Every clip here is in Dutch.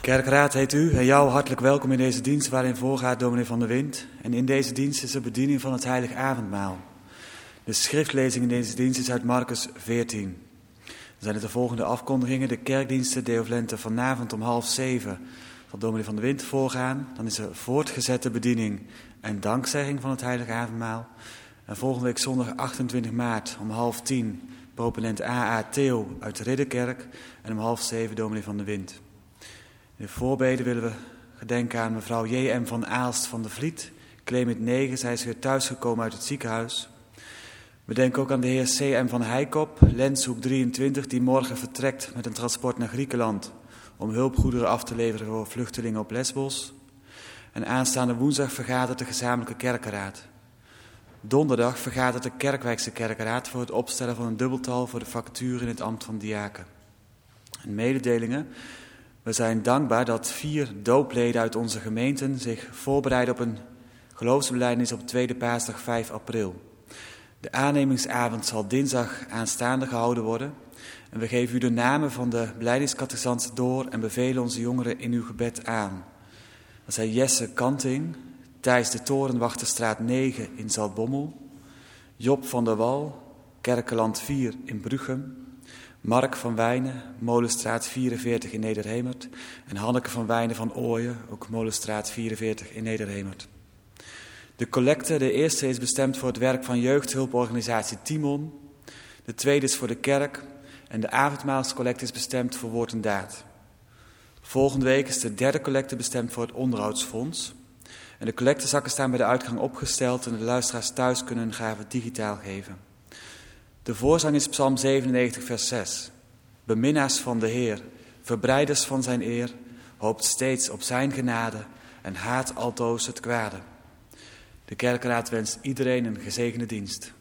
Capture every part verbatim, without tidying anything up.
Kerkraad heet u en jou hartelijk welkom in deze dienst waarin voorgaat dominee Van der Wind. En in deze dienst is de bediening van het heilig avondmaal. De schriftlezing in deze dienst is uit Marcus veertien. Dan zijn het de volgende afkondigingen. De kerkdiensten Deo Volente vanavond om half zeven van dominee Van der Wind voorgaan. Dan is er voortgezette bediening en dankzegging van het heilig avondmaal. En volgende week zondag achtentwintig maart om half tien proponent A A Theo uit de Ridderkerk. En om half zeven dominee Van der Wind. In de voorbeden willen we gedenken aan mevrouw J M van Aalst van de Vliet. Clement negen, zij is weer thuisgekomen uit het ziekenhuis. We denken ook aan de heer C M van Heikop, Lenshoek drieëntwintig, die morgen vertrekt met een transport naar Griekenland om hulpgoederen af te leveren voor vluchtelingen op Lesbos. En aanstaande woensdag vergadert de gezamenlijke kerkenraad. Donderdag vergadert de Kerkwijkse kerkenraad voor het opstellen van een dubbeltal voor de vacature in het ambt van diaken. En mededelingen. We zijn dankbaar dat vier doopleden uit onze gemeenten zich voorbereiden op een geloofsbelijdenis op tweede paasdag vijf april. De aannemingsavond zal dinsdag aanstaande gehouden worden. En we geven u de namen van de belijdeniscatechisanten door en bevelen onze jongeren in uw gebed aan. Dat zijn Jesse Kanting, Thijs de Torenwachterstraat negen in Zaltbommel, Job van der Wal, Kerkeland vier in Bruchem, Mark van Wijnen, Molenstraat vierenveertig in Nederhemert. En Hanneke van Wijnen van Ooyen, ook Molenstraat vierenveertig in Nederhemert. De collecte, de eerste is bestemd voor het werk van jeugdhulporganisatie Timon. De tweede is voor de kerk. En de avondmaalscollecte is bestemd voor Woord en Daad. Volgende week is de derde collecte bestemd voor het onderhoudsfonds. En de collectezakken staan bij de uitgang opgesteld en de luisteraars thuis kunnen hun gave digitaal geven. De voorzang is Psalm zevenennegentig, vers zes. Beminnaars van de Heer, verbreiders van zijn eer, hoopt steeds op zijn genade en haat altoos het kwade. De kerkenraad wenst iedereen een gezegende dienst.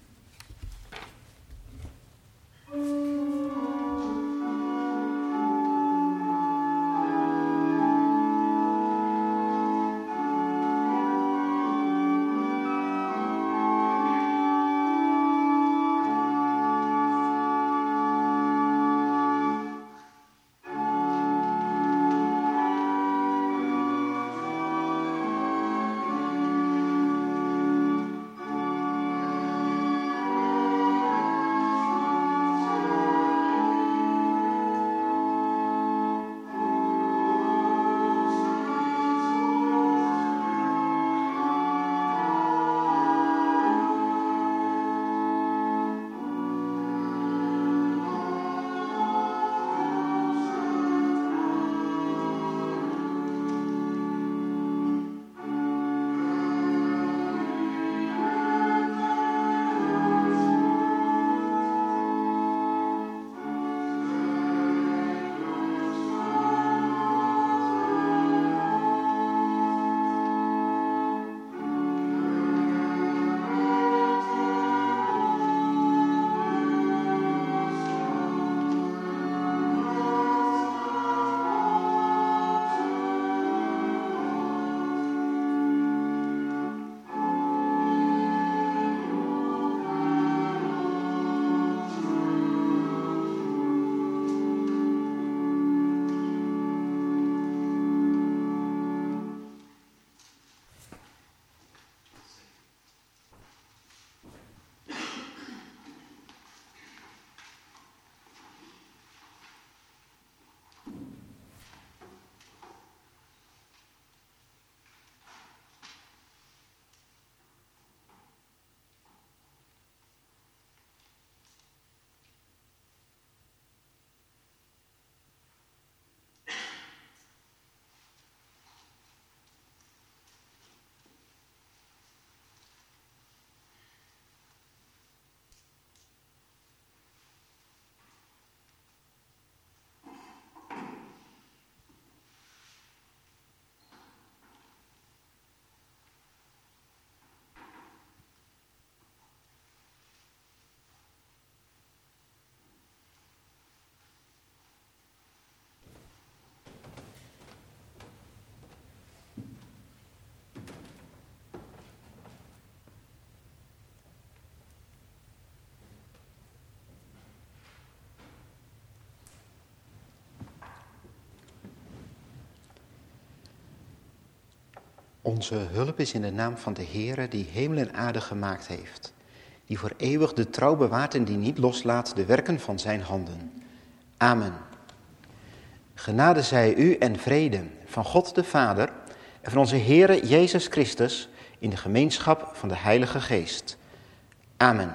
Onze hulp is in de naam van de Heere die hemel en aarde gemaakt heeft, die voor eeuwig de trouw bewaart en die niet loslaat de werken van zijn handen. Amen. Genade zij u en vrede van God de Vader en van onze Heere Jezus Christus in de gemeenschap van de Heilige Geest. Amen.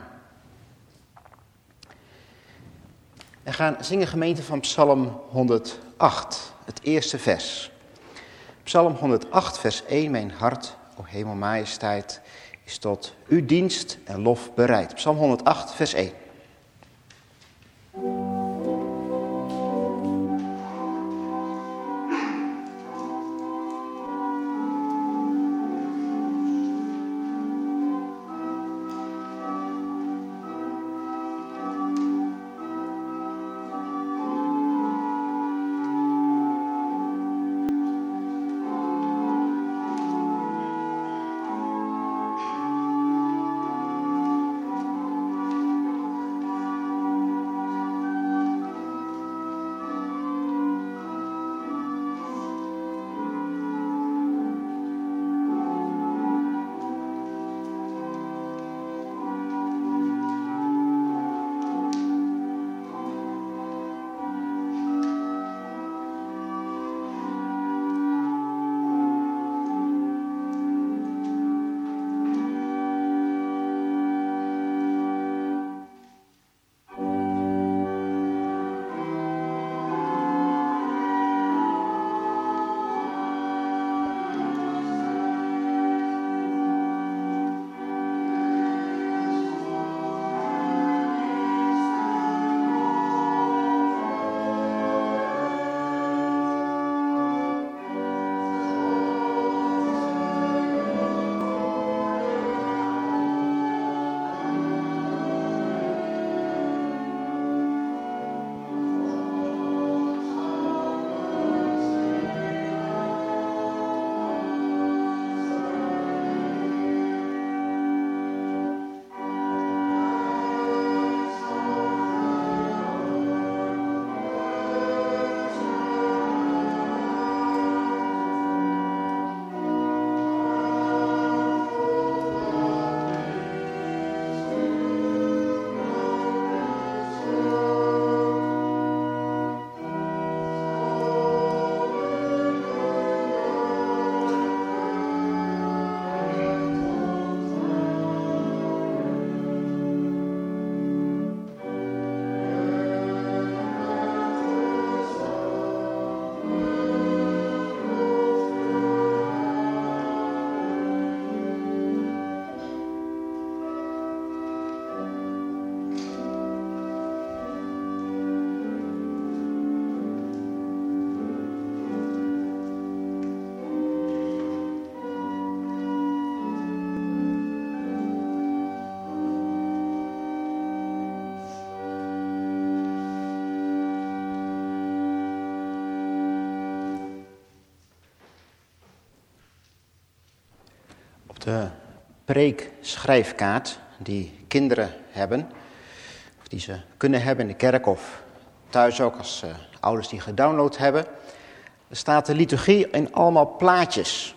We gaan zingen gemeente van Psalm honderdacht, het eerste vers. Psalm honderdacht, vers één, mijn hart, o hemelmajesteit, is tot uw dienst en lof bereid. Psalm honderdacht, vers één. De preekschrijfkaart die kinderen hebben, of die ze kunnen hebben in de kerk of thuis ook als uh, ouders die gedownload hebben. Er staat de liturgie in allemaal plaatjes.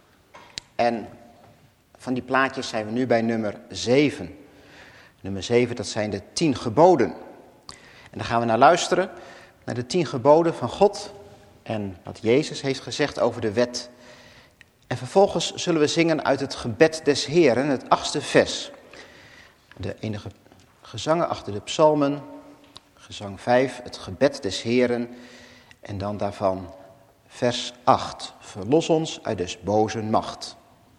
En van die plaatjes zijn we nu bij nummer zeven. Nummer zeven, dat zijn de tien geboden. En dan gaan we naar luisteren, naar de tien geboden van God en wat Jezus heeft gezegd over de wet. En vervolgens zullen we zingen uit het gebed des Heeren, het achtste vers. De enige gezangen achter de psalmen, gezang vijf, het gebed des Heeren. En dan daarvan vers acht, verlos ons uit des bozen macht.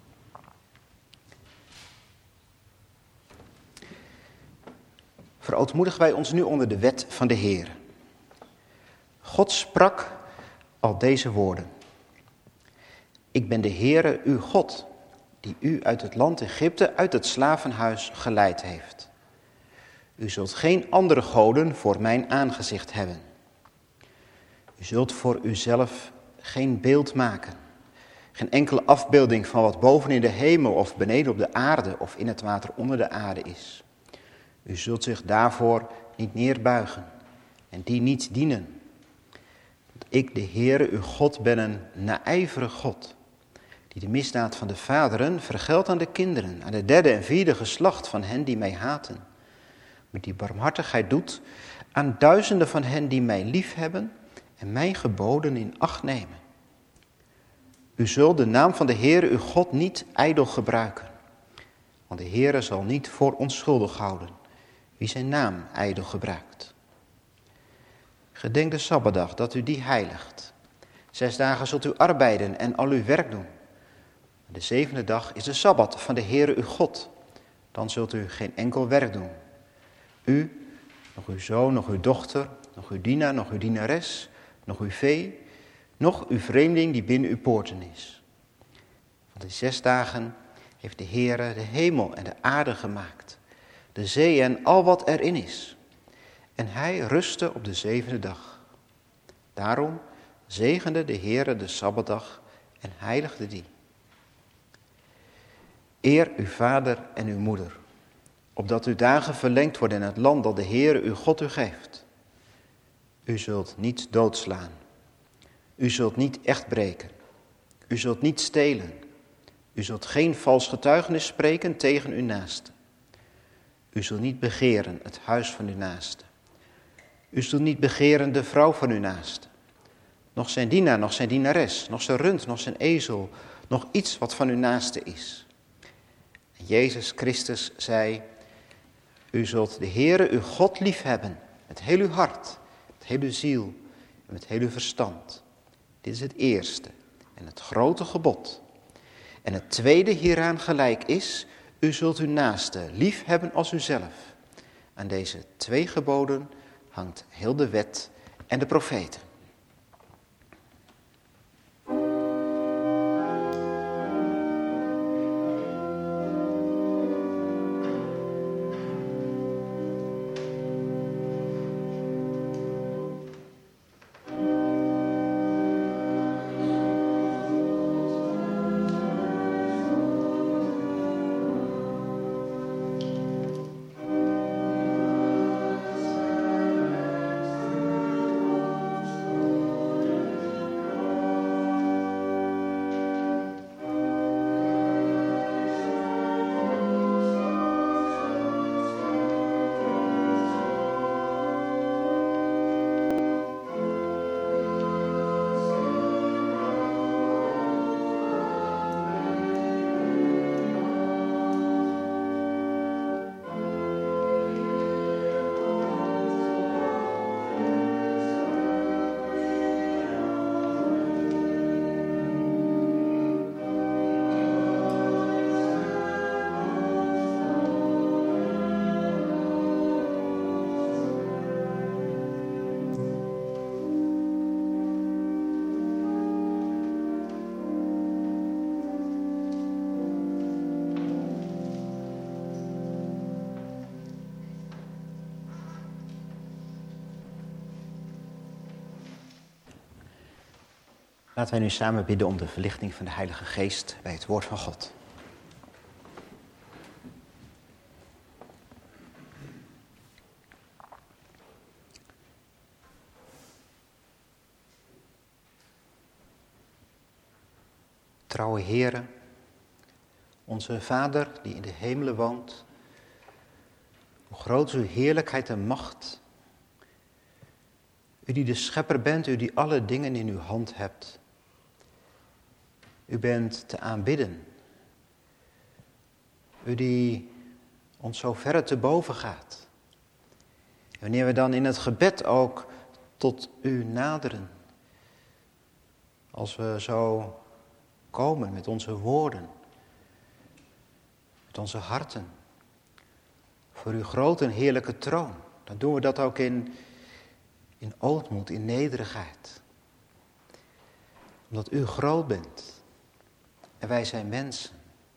Verootmoedigen wij ons nu onder de wet van de Heer. God sprak al deze woorden. Ik ben de Heere, uw God, die u uit het land Egypte, uit het slavenhuis geleid heeft. U zult geen andere goden voor mijn aangezicht hebben. U zult voor uzelf geen beeld maken. Geen enkele afbeelding van wat boven in de hemel of beneden op de aarde of in het water onder de aarde is. U zult zich daarvoor niet neerbuigen en die niet dienen. Want ik, de Heere, uw God, ben een naijverig God, die de misdaad van de vaderen vergeldt aan de kinderen, aan de derde en vierde geslacht van hen die mij haten. Maar die barmhartigheid doet aan duizenden van hen die mij liefhebben en mijn geboden in acht nemen. U zult de naam van de Heere uw God niet ijdel gebruiken. Want de Heere zal niet voor onschuldig houden wie zijn naam ijdel gebruikt. Gedenk de Sabbatdag dat u die heiligt. Zes dagen zult u arbeiden en al uw werk doen. De zevende dag is de Sabbat van de Heere uw God. Dan zult u geen enkel werk doen. U, nog uw zoon, nog uw dochter, nog uw dienaar, nog uw dienares, nog uw vee, nog uw vreemdeling die binnen uw poorten is. Want in zes dagen heeft de Heere de hemel en de aarde gemaakt, de zee en al wat erin is. En hij rustte op de zevende dag. Daarom zegende de Heere de Sabbatdag en heiligde die. Eer uw vader en uw moeder, opdat uw dagen verlengd worden in het land dat de Heere uw God u geeft. U zult niet doodslaan. U zult niet echt breken. U zult niet stelen. U zult geen vals getuigenis spreken tegen uw naaste. U zult niet begeren het huis van uw naaste. U zult niet begeren de vrouw van uw naaste. Nog zijn dienaar, nog zijn dienares, nog zijn rund, nog zijn ezel, nog iets wat van uw naaste is. En Jezus Christus zei, u zult de Heere uw God liefhebben met heel uw hart, met heel uw ziel en met heel uw verstand. Dit is het eerste en het grote gebod. En het tweede hieraan gelijk is, u zult uw naaste liefhebben als uzelf. Aan deze twee geboden hangt heel de wet en de profeten. Laten wij nu samen bidden om de verlichting van de Heilige Geest bij het woord van God. Trouwe Heere, onze Vader die in de hemelen woont, hoe groot is uw heerlijkheid en macht. U die de schepper bent, u die alle dingen in uw hand hebt. U bent te aanbidden. U die ons zo verre te boven gaat. En wanneer we dan in het gebed ook tot u naderen. Als we zo komen met onze woorden. Met onze harten. Voor uw grote en heerlijke troon. Dan doen we dat ook in, in ootmoed, in nederigheid. Omdat u groot bent. En wij zijn mensen.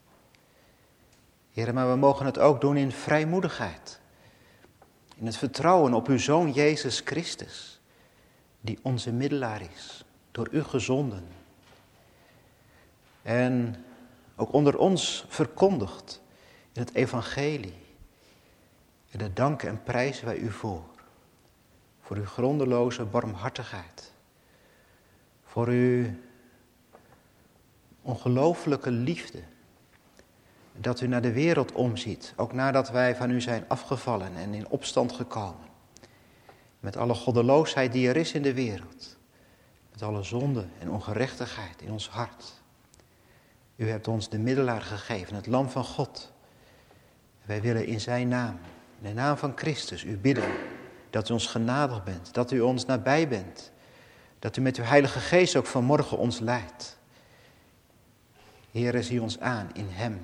Heer, maar we mogen het ook doen in vrijmoedigheid. In het vertrouwen op uw Zoon Jezus Christus. Die onze middelaar is. Door u gezonden. En ook onder ons verkondigd in het evangelie. En daar danken en prijzen wij u voor. Voor uw grondeloze barmhartigheid. Voor uw ongelooflijke liefde. Dat u naar de wereld omziet, ook nadat wij van u zijn afgevallen en in opstand gekomen. Met alle goddeloosheid die er is in de wereld. Met alle zonde en ongerechtigheid in ons hart. U hebt ons de middelaar gegeven, het lam van God. Wij willen in zijn naam, in de naam van Christus, u bidden dat u ons genadig bent, dat u ons nabij bent. Dat u met uw Heilige Geest ook vanmorgen ons leidt. Heere, zie ons aan in hem.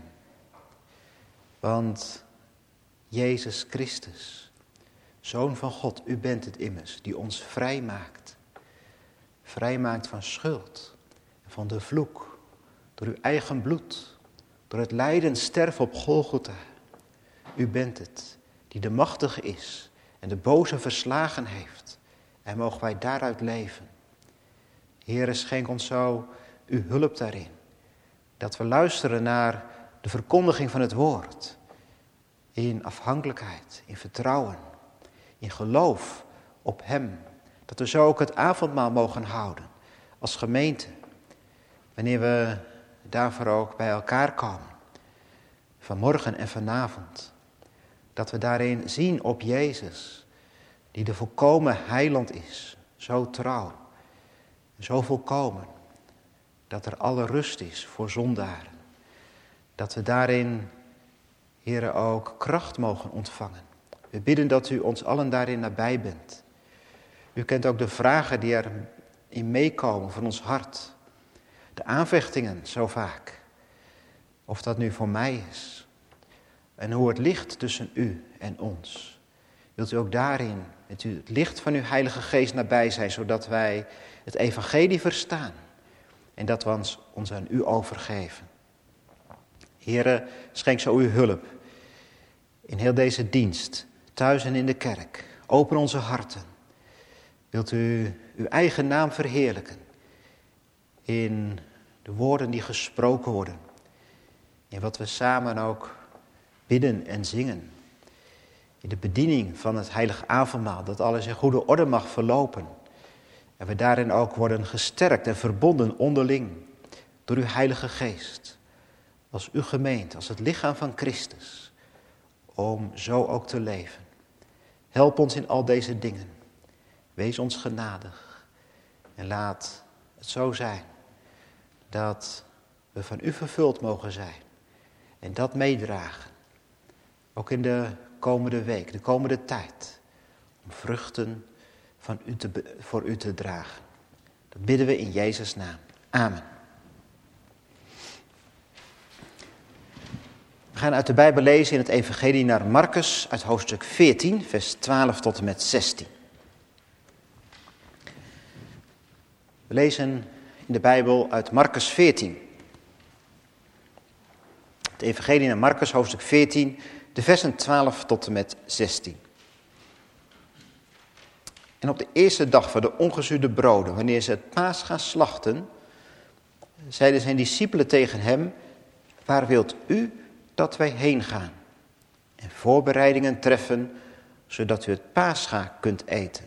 Want Jezus Christus, Zoon van God, u bent het immers die ons vrij maakt. Vrij maakt van schuld, van de vloek, door uw eigen bloed, door het lijden sterven op Golgotha. U bent het die de machtige is en de boze verslagen heeft. En mogen wij daaruit leven. Heere, schenk ons zo uw hulp daarin. Dat we luisteren naar de verkondiging van het woord. In afhankelijkheid, in vertrouwen, in geloof op hem. Dat we zo ook het avondmaal mogen houden als gemeente. Wanneer we daarvoor ook bij elkaar komen. Vanmorgen en vanavond. Dat we daarin zien op Jezus. Die de volkomen heiland is. Zo trouw. Zo volkomen. Dat er alle rust is voor zondaren. Dat we daarin, Heere, ook kracht mogen ontvangen. We bidden dat u ons allen daarin nabij bent. U kent ook de vragen die erin meekomen van ons hart. De aanvechtingen zo vaak. Of dat nu voor mij is. En hoe het ligt tussen u en ons. Wilt u ook daarin met u het licht van uw Heilige Geest nabij zijn, zodat wij het evangelie verstaan. En dat we ons, ons aan u overgeven. Heere, schenk zo uw hulp in heel deze dienst, thuis en in de kerk. Open onze harten. Wilt u uw eigen naam verheerlijken in de woorden die gesproken worden. In wat we samen ook bidden en zingen. In de bediening van het heilige avondmaal, dat alles in goede orde mag verlopen. En we daarin ook worden gesterkt en verbonden onderling door uw Heilige Geest. Als uw gemeente, als het lichaam van Christus. Om zo ook te leven. Help ons in al deze dingen. Wees ons genadig. En laat het zo zijn dat we van u vervuld mogen zijn. En dat meedragen. Ook in de komende week, de komende tijd. Om vruchten van u te, voor u te dragen. Dat bidden we in Jezus' naam. Amen. We gaan uit de Bijbel lezen in het evangelie naar Marcus uit hoofdstuk veertien, vers twaalf tot en met zestien. We lezen in de Bijbel uit Marcus veertien. Het evangelie naar Marcus hoofdstuk veertien, de versen twaalf tot en met zestien. En op de eerste dag van de ongezuurde broden, wanneer ze het paas gaan slachten, zeiden zijn discipelen tegen hem: waar wilt u dat wij heen gaan en voorbereidingen treffen, zodat u het paascha kunt eten?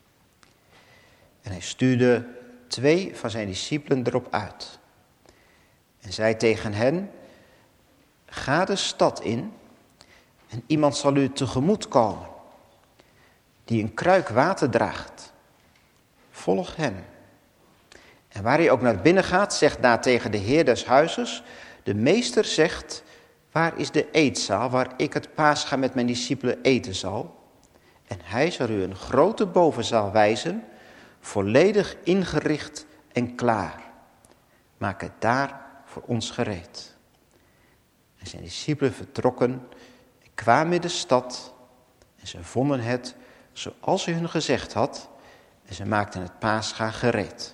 En hij stuurde twee van zijn discipelen erop uit en zei tegen hen: ga de stad in en iemand zal u tegemoet komen die een kruik water draagt. Volg hem. En waar hij ook naar binnen gaat, zegt daar tegen de heer des huizes: de meester zegt, waar is de eetzaal waar ik het paascha met mijn discipelen eten zal? En hij zal u een grote bovenzaal wijzen, volledig ingericht en klaar. Maak het daar voor ons gereed. En zijn discipelen vertrokken en kwamen in de stad en ze vonden het zoals hij hun gezegd had en ze maakten het paascha gereed.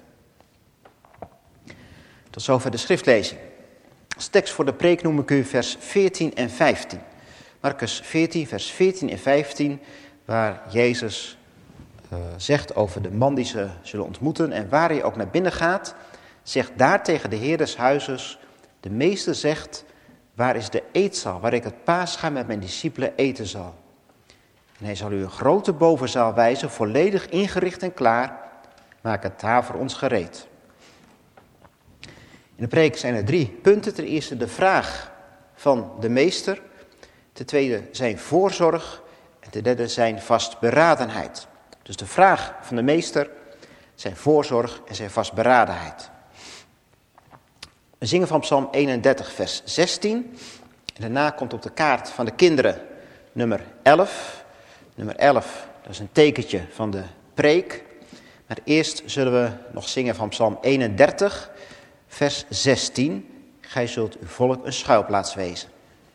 Tot zover de schriftlezing. Als tekst voor de preek noem ik u vers veertien en vijftien. Marcus veertien, vers veertien en vijftien, waar Jezus uh, zegt over de man die ze zullen ontmoeten. En waar hij ook naar binnen gaat, zegt daar tegen de heer des huizes: de meester zegt, waar is de eetzaal waar ik het paascha met mijn discipelen eten zal? En hij zal u een grote bovenzaal wijzen, volledig ingericht en klaar. Maak het daar voor ons gereed. In de preek zijn er drie punten. Ten eerste de vraag van de meester. Ten tweede zijn voorzorg. En ten derde zijn vastberadenheid. Dus de vraag van de meester, zijn voorzorg en zijn vastberadenheid. We zingen van Psalm eenendertig, vers zestien. En daarna komt op de kaart van de kinderen nummer elf. Nummer elf, dat is een tekentje van de preek. Maar eerst zullen we nog zingen van Psalm eenendertig, vers zestien. Gij zult uw volk een schuilplaats wezen.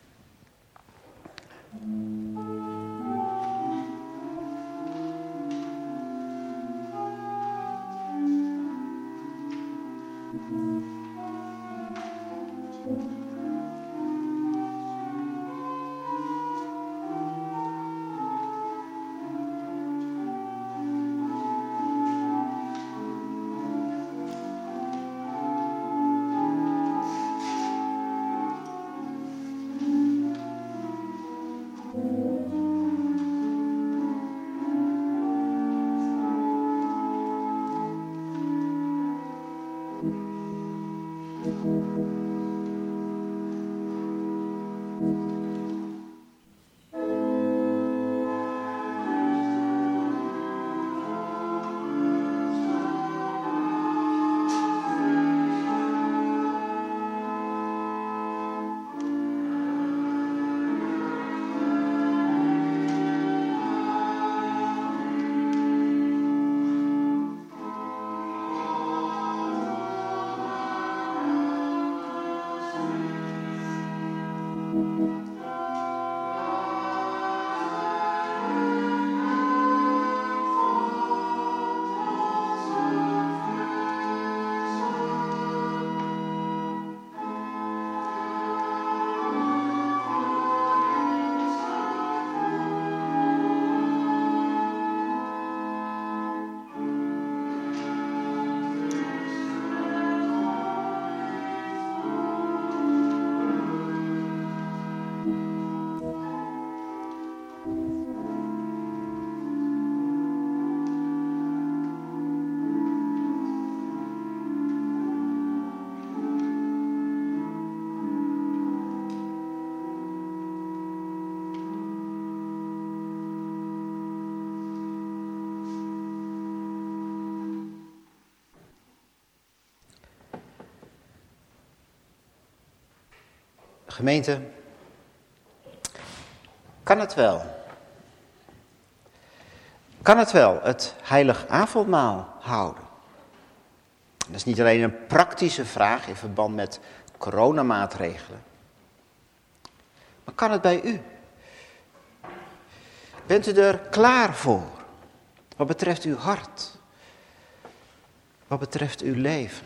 Gemeente, kan het wel? Kan het wel het heilig avondmaal houden? Dat is niet alleen een praktische vraag in verband met coronamaatregelen. Maar kan het bij u? Bent u er klaar voor? Wat betreft uw hart? Wat betreft uw leven?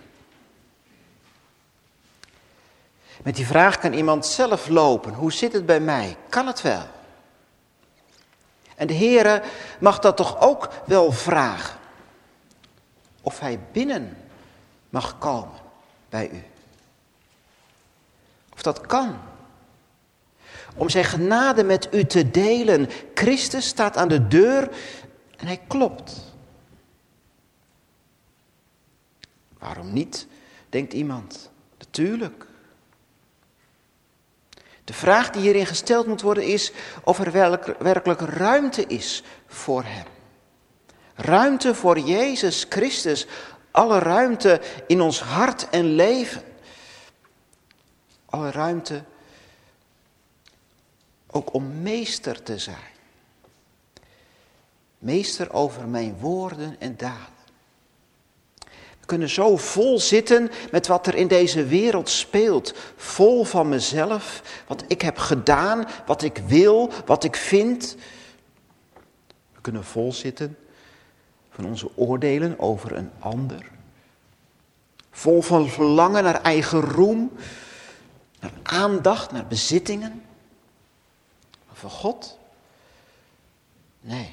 Met die vraag kan iemand zelf lopen. Hoe zit het bij mij? Kan het wel? En de Heere mag dat toch ook wel vragen. Of hij binnen mag komen bij u. Of dat kan. Om zijn genade met u te delen. Christus staat aan de deur en hij klopt. Waarom niet, denkt iemand. Natuurlijk. De vraag die hierin gesteld moet worden is of er werkelijk ruimte is voor hem. Ruimte voor Jezus Christus. Alle ruimte in ons hart en leven. Alle ruimte ook om meester te zijn. Meester over mijn woorden en daden. We kunnen zo vol zitten met wat er in deze wereld speelt. Vol van mezelf, wat ik heb gedaan, wat ik wil, wat ik vind. We kunnen vol zitten van onze oordelen over een ander. Vol van verlangen naar eigen roem, naar aandacht, naar bezittingen. Maar voor God? Nee.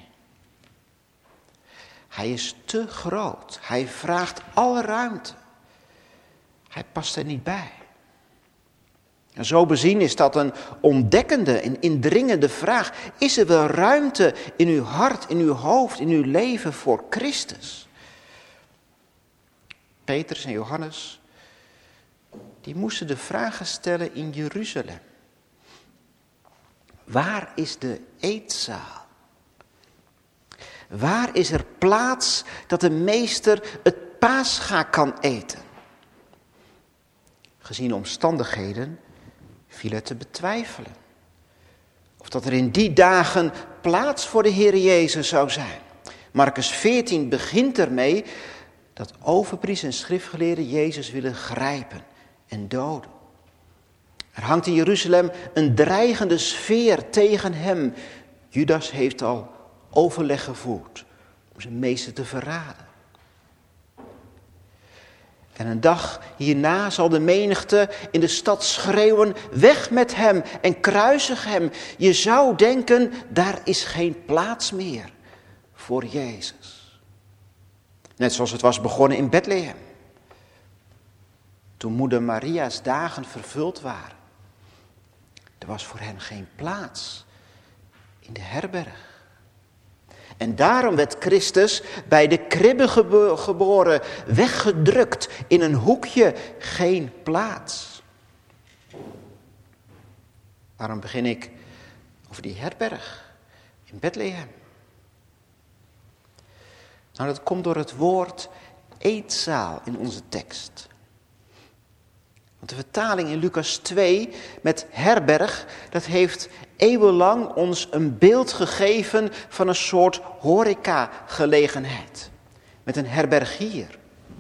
Hij is te groot. Hij vraagt alle ruimte. Hij past er niet bij. En zo bezien is dat een ontdekkende en indringende vraag. Is er wel ruimte in uw hart, in uw hoofd, in uw leven voor Christus? Petrus en Johannes die moesten de vragen stellen in Jeruzalem. Waar is de eetzaal? Waar is er plaats dat de meester het paascha kan eten? Gezien de omstandigheden viel het te betwijfelen. Of dat er in die dagen plaats voor de Heer Jezus zou zijn. Marcus veertien begint ermee dat overpriesters en schriftgeleerden Jezus willen grijpen en doden. Er hangt in Jeruzalem een dreigende sfeer tegen hem. Judas heeft al overleg gevoerd om zijn meester te verraden. En een dag hierna zal de menigte in de stad schreeuwen, weg met hem en kruisig hem. Je zou denken, daar is geen plaats meer voor Jezus. Net zoals het was begonnen in Bethlehem. Toen moeder Maria's dagen vervuld waren. Er was voor hen geen plaats in de herberg. En daarom werd Christus bij de kribbe geboren, weggedrukt in een hoekje, geen plaats. Waarom begin ik over die herberg in Bethlehem? Nou, dat komt door het woord eetzaal in onze tekst. Want de vertaling in Lucas twee met herberg, dat heeft eeuwenlang ons een beeld gegeven van een soort horeca-gelegenheid. Met een herbergier.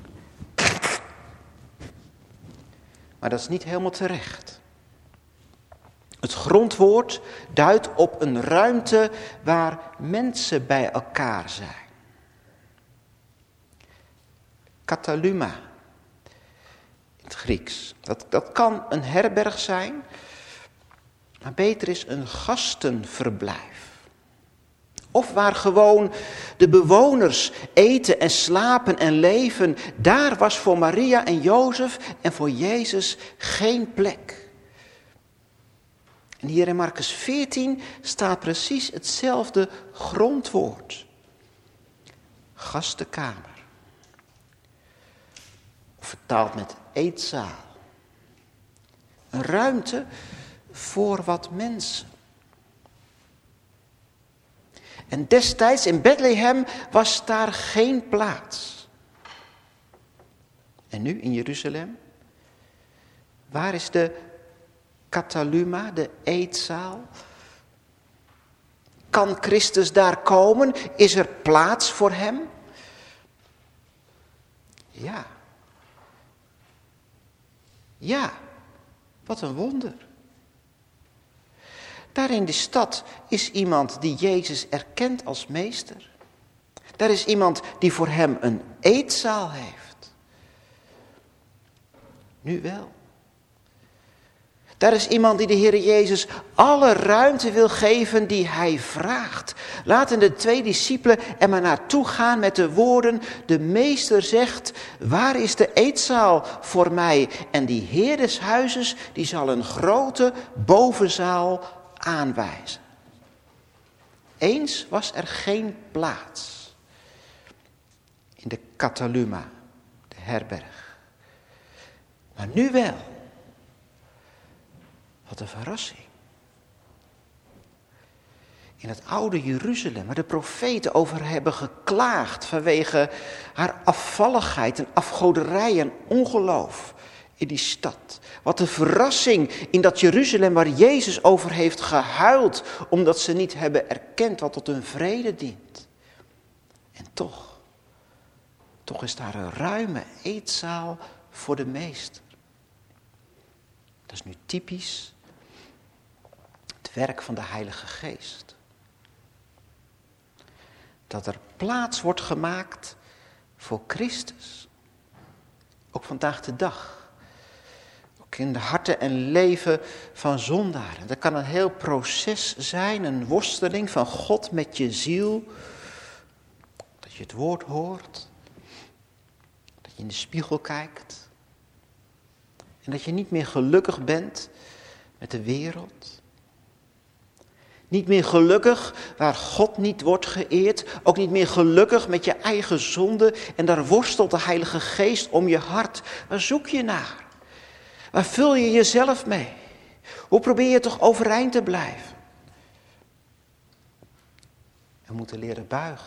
Maar dat is niet helemaal terecht. Het grondwoord duidt op een ruimte waar mensen bij elkaar zijn. Kataluma. In het Grieks. Dat, dat kan een herberg zijn, maar beter is een gastenverblijf. Of waar gewoon de bewoners eten en slapen en leven. Daar was voor Maria en Jozef en voor Jezus geen plek. En hier in Marcus veertien staat precies hetzelfde grondwoord. Gastenkamer. Of vertaald met eetzaal. Een ruimte voor wat mensen. En destijds in Bethlehem was daar geen plaats. En nu in Jeruzalem? Waar is de kataluma, de eetzaal? Kan Christus daar komen? Is er plaats voor hem? Ja. Ja, wat een wonder. Daar in de stad is iemand die Jezus erkent als meester. Daar is iemand die voor hem een eetzaal heeft. Nu wel. Daar is iemand die de Heer Jezus alle ruimte wil geven die hij vraagt. Laten de twee discipelen er maar naartoe gaan met de woorden: de meester zegt, waar is de eetzaal voor mij? En die Heer des huizes, die zal een grote bovenzaal aanwijzen. Eens was er geen plaats in de kataluma, de herberg. Maar nu wel. Wat een verrassing. In het oude Jeruzalem, waar de profeten over hebben geklaagd vanwege haar afvalligheid en afgoderij en ongeloof in die stad. Wat een verrassing in dat Jeruzalem waar Jezus over heeft gehuild, omdat ze niet hebben erkend wat tot hun vrede dient. En toch, toch is daar een ruime eetzaal voor de meester. Dat is nu typisch het werk van de Heilige Geest. Dat er plaats wordt gemaakt voor Christus. Ook vandaag de dag. Ook in de harten en leven van zondaren. Dat kan een heel proces zijn, een worsteling van God met je ziel. Dat je het woord hoort. Dat je in de spiegel kijkt. En dat je niet meer gelukkig bent met de wereld. Niet meer gelukkig waar God niet wordt geëerd. Ook niet meer gelukkig met je eigen zonde. En daar worstelt de Heilige Geest om je hart. Waar zoek je naar? Waar vul je jezelf mee? Hoe probeer je toch overeind te blijven? We moeten leren buigen.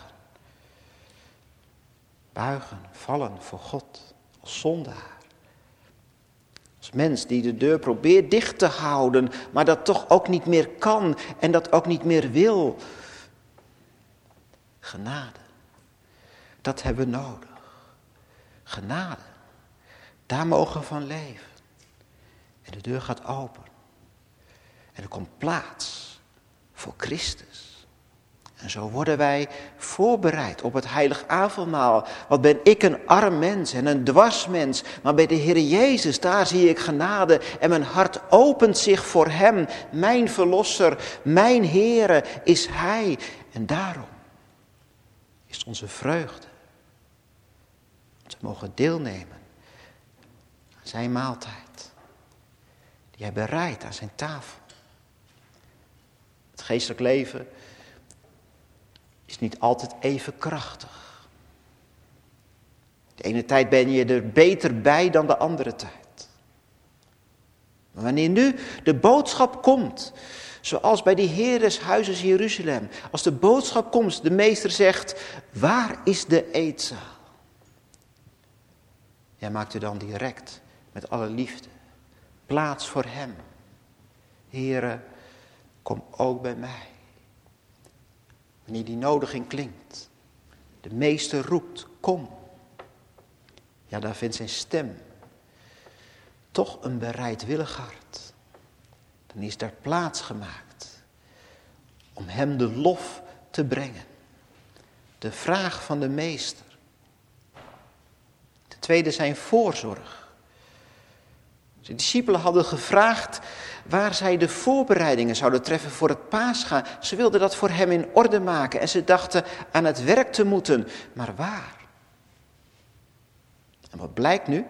Buigen, vallen voor God als zondaar. Als mens die de deur probeert dicht te houden, maar dat toch ook niet meer kan en dat ook niet meer wil. Genade, dat hebben we nodig. Genade, daar mogen we van leven. En de deur gaat open. En er komt plaats voor Christus. En zo worden wij voorbereid op het heilig avondmaal. Wat ben ik een arm mens en een dwarsmens. Maar bij de Heer Jezus, daar zie ik genade. En mijn hart opent zich voor Hem. Mijn Verlosser, mijn Heere is Hij. En daarom is onze vreugde. Dat we mogen deelnemen aan zijn maaltijd. Die Hij bereidt aan zijn tafel. Het geestelijk leven is niet altijd even krachtig. De ene tijd ben je er beter bij dan de andere tijd. Maar wanneer nu de boodschap komt, zoals bij die Heer des Huizes Jeruzalem, als de boodschap komt, de meester zegt, waar is de eetzaal? Jij maakt u dan direct, met alle liefde, plaats voor Hem. Heere, kom ook bij mij. Wanneer die nodiging klinkt, de meester roept, kom. Ja, daar vindt zijn stem toch een bereidwillig hart. Dan is daar plaats gemaakt om hem de lof te brengen. De vraag van de meester. De tweede zijn voorzorg. De discipelen hadden gevraagd waar zij de voorbereidingen zouden treffen voor het Pascha. Ze wilden dat voor hem in orde maken en ze dachten aan het werk te moeten. Maar waar? En wat blijkt nu?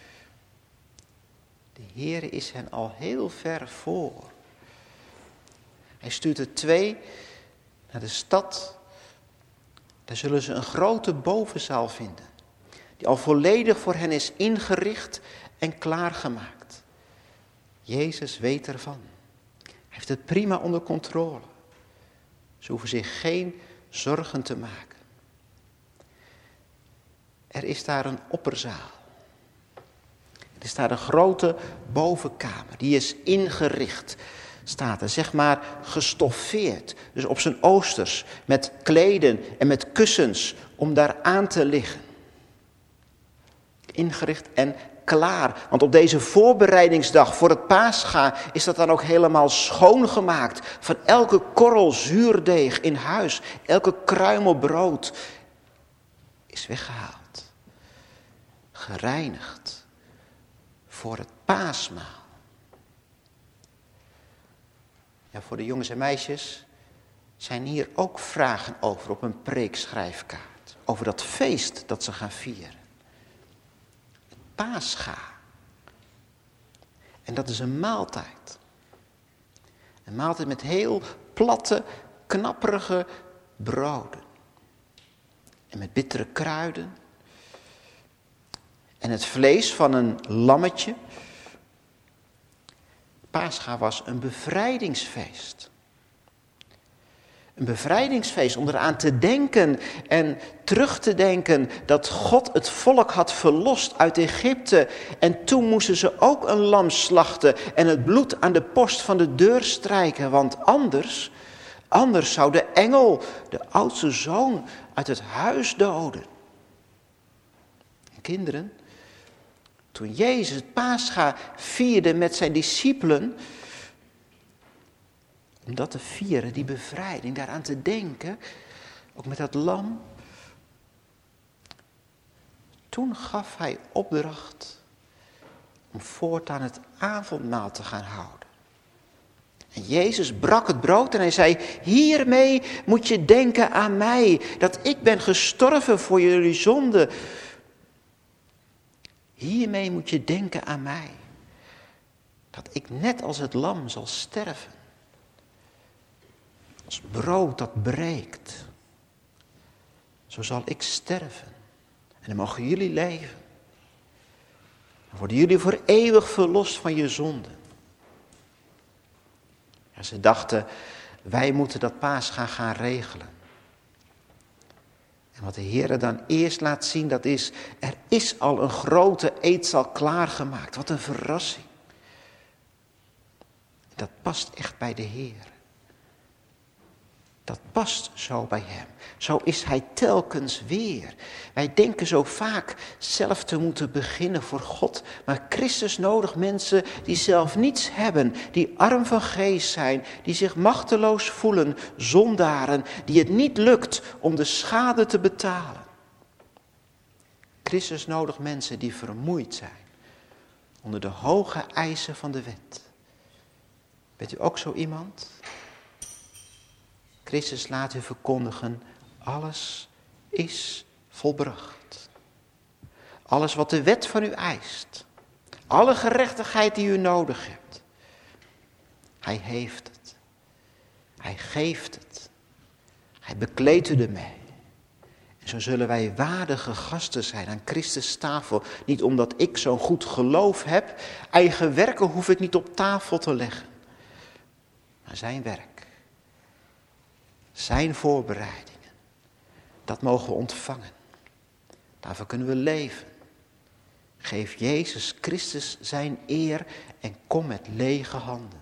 De Heere is hen al heel ver voor. Hij stuurt er twee naar de stad. Daar zullen ze een grote bovenzaal vinden. Die al volledig voor hen is ingericht en klaargemaakt. Jezus weet ervan. Hij heeft het prima onder controle. Ze hoeven zich geen zorgen te maken. Er is daar een opperzaal. Er is daar een grote bovenkamer. Die is ingericht, staat er, zeg maar gestoffeerd. Dus op zijn oosters, met kleden en met kussens om daar aan te liggen. Ingericht en klaar. Want op deze voorbereidingsdag voor het Pascha is dat dan ook helemaal schoongemaakt. Van elke korrel zuurdeeg in huis, elke kruimel brood is weggehaald. Gereinigd voor het paasmaal. Ja, voor de jongens en meisjes zijn hier ook vragen over op een preekschrijfkaart. Over dat feest dat ze gaan vieren. Pascha. En dat is een maaltijd. Een maaltijd met heel platte, knapperige broden. En met bittere kruiden. En het vlees van een lammetje. Pascha was een bevrijdingsfeest. Een bevrijdingsfeest om eraan te denken en terug te denken dat God het volk had verlost uit Egypte. En toen moesten ze ook een lam slachten en het bloed aan de post van de deur strijken. Want anders, anders zou de engel de oudste zoon uit het huis doden. En kinderen, toen Jezus het Pascha vierde met zijn discipelen, om dat te vieren, die bevrijding, daaraan te denken, ook met dat lam. Toen gaf hij opdracht om voortaan het avondmaal te gaan houden. En Jezus brak het brood en hij zei, hiermee moet je denken aan mij, dat ik ben gestorven voor jullie zonde. Hiermee moet je denken aan mij, dat ik net als het lam zal sterven. Als brood dat breekt, zo zal ik sterven. En dan mogen jullie leven. worden jullie voor eeuwig verlost van je zonden. Ja, ze dachten, wij moeten dat Pascha gaan regelen. En wat de Heer dan eerst laat zien, dat is, er is al een grote eetzaal klaargemaakt. Wat een verrassing. Dat past echt bij de Heer. Dat past zo bij hem. Zo is hij telkens weer. Wij denken zo vaak zelf te moeten beginnen voor God. Maar Christus nodigt mensen die zelf niets hebben. Die arm van geest zijn. Die zich machteloos voelen. Zondaren. Die het niet lukt om de schade te betalen. Christus nodigt mensen die vermoeid zijn. Onder de hoge eisen van de wet. Bent u ook zo iemand? Christus laat u verkondigen, alles is volbracht. Alles wat de wet van u eist. Alle gerechtigheid die u nodig hebt. Hij heeft het. Hij geeft het. Hij bekleedt u ermee. En zo zullen wij waardige gasten zijn aan Christus' tafel. Niet omdat ik zo'n goed geloof heb. Eigen werken hoef ik niet op tafel te leggen. Maar zijn werk. Zijn voorbereidingen, dat mogen we ontvangen. Daarvoor kunnen we leven. Geef Jezus Christus zijn eer en kom met lege handen.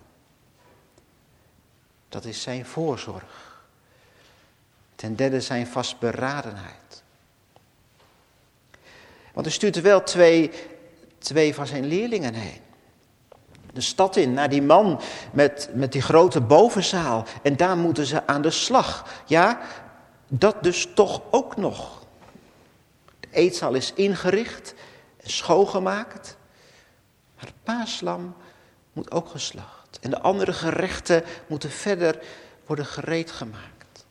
Dat is zijn voorzorg. Ten derde zijn vastberadenheid. Want hij stuurt er wel twee, twee van zijn leerlingen heen. De stad in, naar die man met, met die grote bovenzaal. En daar moeten ze aan de slag. Ja, dat dus toch ook nog. De eetzaal is ingericht en schoongemaakt. Maar het paaslam moet ook geslacht. En de andere gerechten moeten verder worden gereed gemaakt.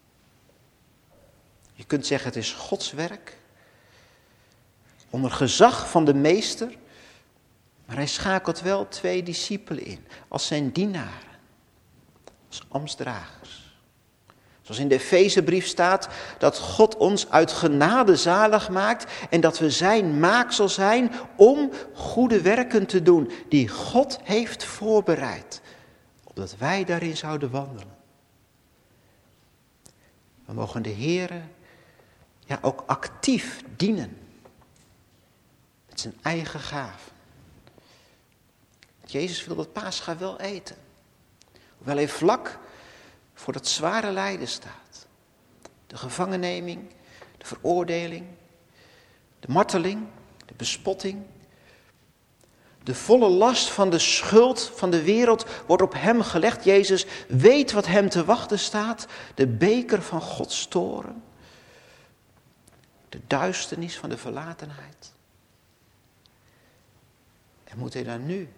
Je kunt zeggen het is Gods werk. Onder gezag van de meester. Maar hij schakelt wel twee discipelen in, als zijn dienaren, als ambtsdragers. Zoals in de Efezebrief staat, dat God ons uit genade zalig maakt en dat we zijn maaksel zijn om goede werken te doen die God heeft voorbereid, opdat wij daarin zouden wandelen. We mogen de Heere ja, ook actief dienen, met zijn eigen gaven. Jezus wil dat Pascha wel eten. Hoewel hij vlak voor dat zware lijden staat. De gevangenneming, de veroordeling, de marteling, de bespotting. De volle last van de schuld van de wereld wordt op hem gelegd. Jezus weet wat hem te wachten staat. De beker van Gods toorn. De duisternis van de verlatenheid. En moet hij dan nu...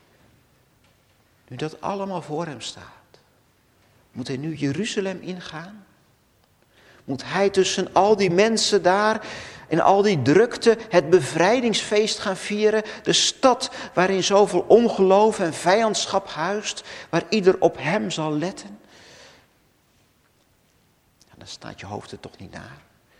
Nu dat allemaal voor hem staat, moet hij nu Jeruzalem ingaan? Moet hij tussen al die mensen daar en al die drukte het bevrijdingsfeest gaan vieren? De stad waarin zoveel ongeloof en vijandschap huist, waar ieder op hem zal letten? Ja, dan staat je hoofd er toch niet naar.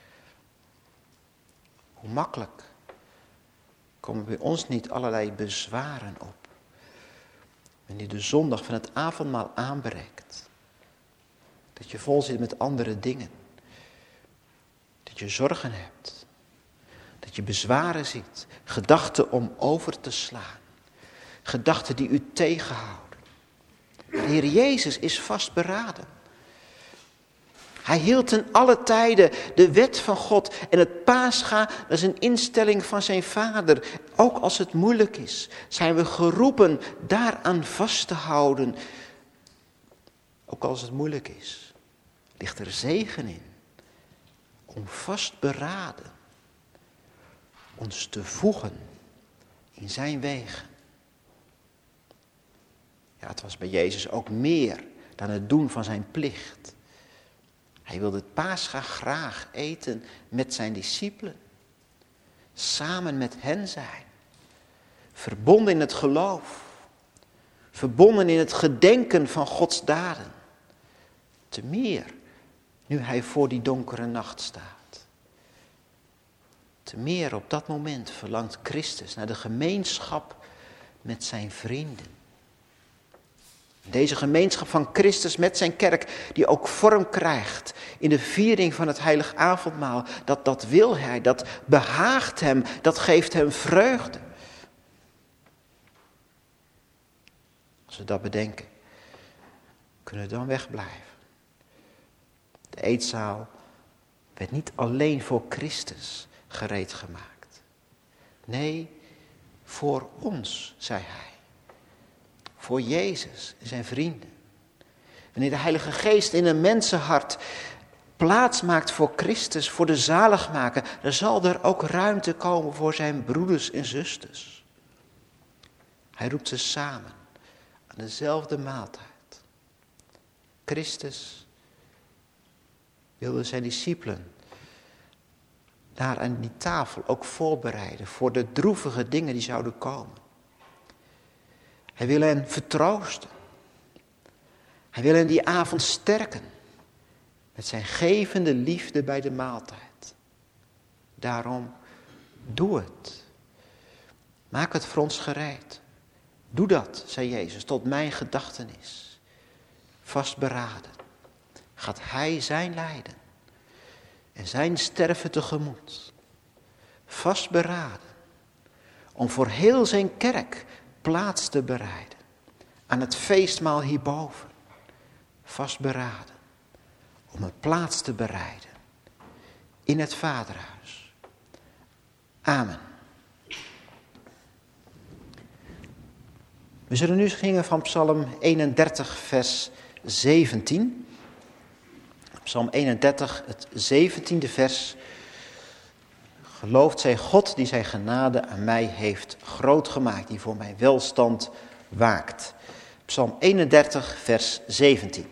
Hoe makkelijk komen bij ons niet allerlei bezwaren op. Wanneer de zondag van het avondmaal aanbreekt. Dat je vol zit met andere dingen. Dat je zorgen hebt. Dat je bezwaren ziet. Gedachten om over te slaan. Gedachten die u tegenhouden. De Heer Jezus is vastberaden. Hij hield ten alle tijden de wet van God. En het Pascha, dat is een instelling van zijn Vader. Ook als het moeilijk is, zijn we geroepen daaraan vast te houden. Ook als het moeilijk is, ligt er zegen in. Om vastberaden ons te voegen in zijn wegen. Ja, het was bij Jezus ook meer dan het doen van zijn plicht. Hij wilde het Pascha graag eten met zijn discipelen. Samen met hen zijn. Verbonden in het geloof. Verbonden in het gedenken van Gods daden. Te meer nu hij voor die donkere nacht staat. Te meer op dat moment verlangt Christus naar de gemeenschap met zijn vrienden. Deze gemeenschap van Christus met zijn kerk, die ook vorm krijgt in de viering van het heilig avondmaal, dat, dat wil hij, dat behaagt hem, dat geeft hem vreugde. Als we dat bedenken, kunnen we dan wegblijven. De eetzaal werd niet alleen voor Christus gereed gemaakt. Nee, voor ons, zei hij. Voor Jezus en zijn vrienden. Wanneer de Heilige Geest in een mensenhart plaats maakt voor Christus, voor de zaligmaker, dan zal er ook ruimte komen voor zijn broeders en zusters. Hij roept ze samen aan dezelfde maaltijd. Christus wilde zijn discipelen daar aan die tafel ook voorbereiden voor de droevige dingen die zouden komen. Hij wil hen vertroosten. Hij wil hen die avond sterken met zijn gevende liefde bij de maaltijd. Daarom, doe het. Maak het voor ons gereed. Doe dat, zei Jezus, tot mijn gedachtenis. Vastberaden gaat hij zijn lijden en zijn sterven tegemoet. Vastberaden om voor heel zijn kerk plaats te bereiden aan het feestmaal hierboven. Vastberaden om een plaats te bereiden in het Vaderhuis. Amen. We zullen nu zingen van Psalm eenendertig, vers zeventien. Psalm eenendertig, het zeventiende vers. Geloofd zij God die zijn genade aan mij heeft groot gemaakt, die voor mijn welstand waakt. Psalm eenendertig, vers zeventien.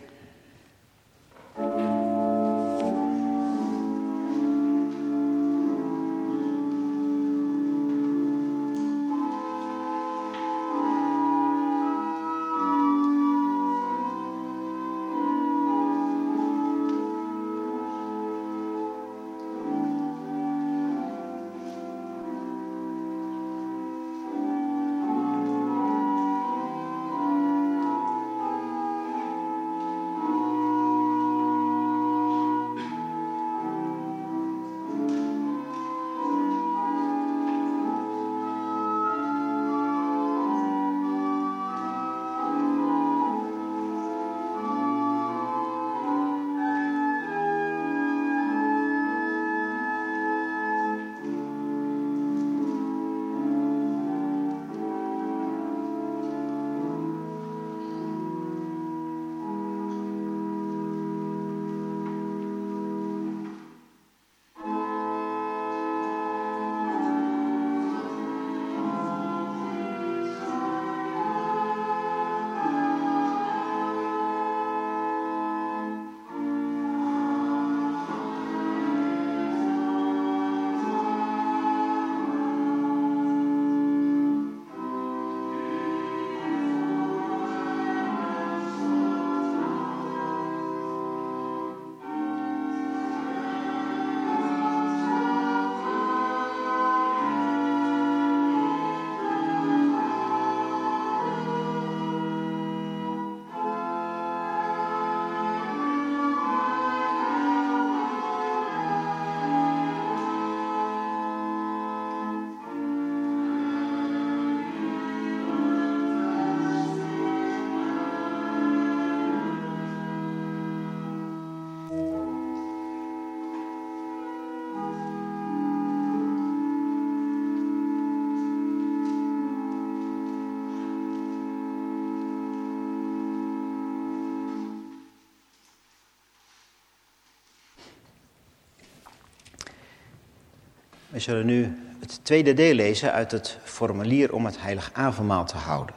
We zullen nu het tweede deel lezen uit het formulier om het heilig avondmaal te houden.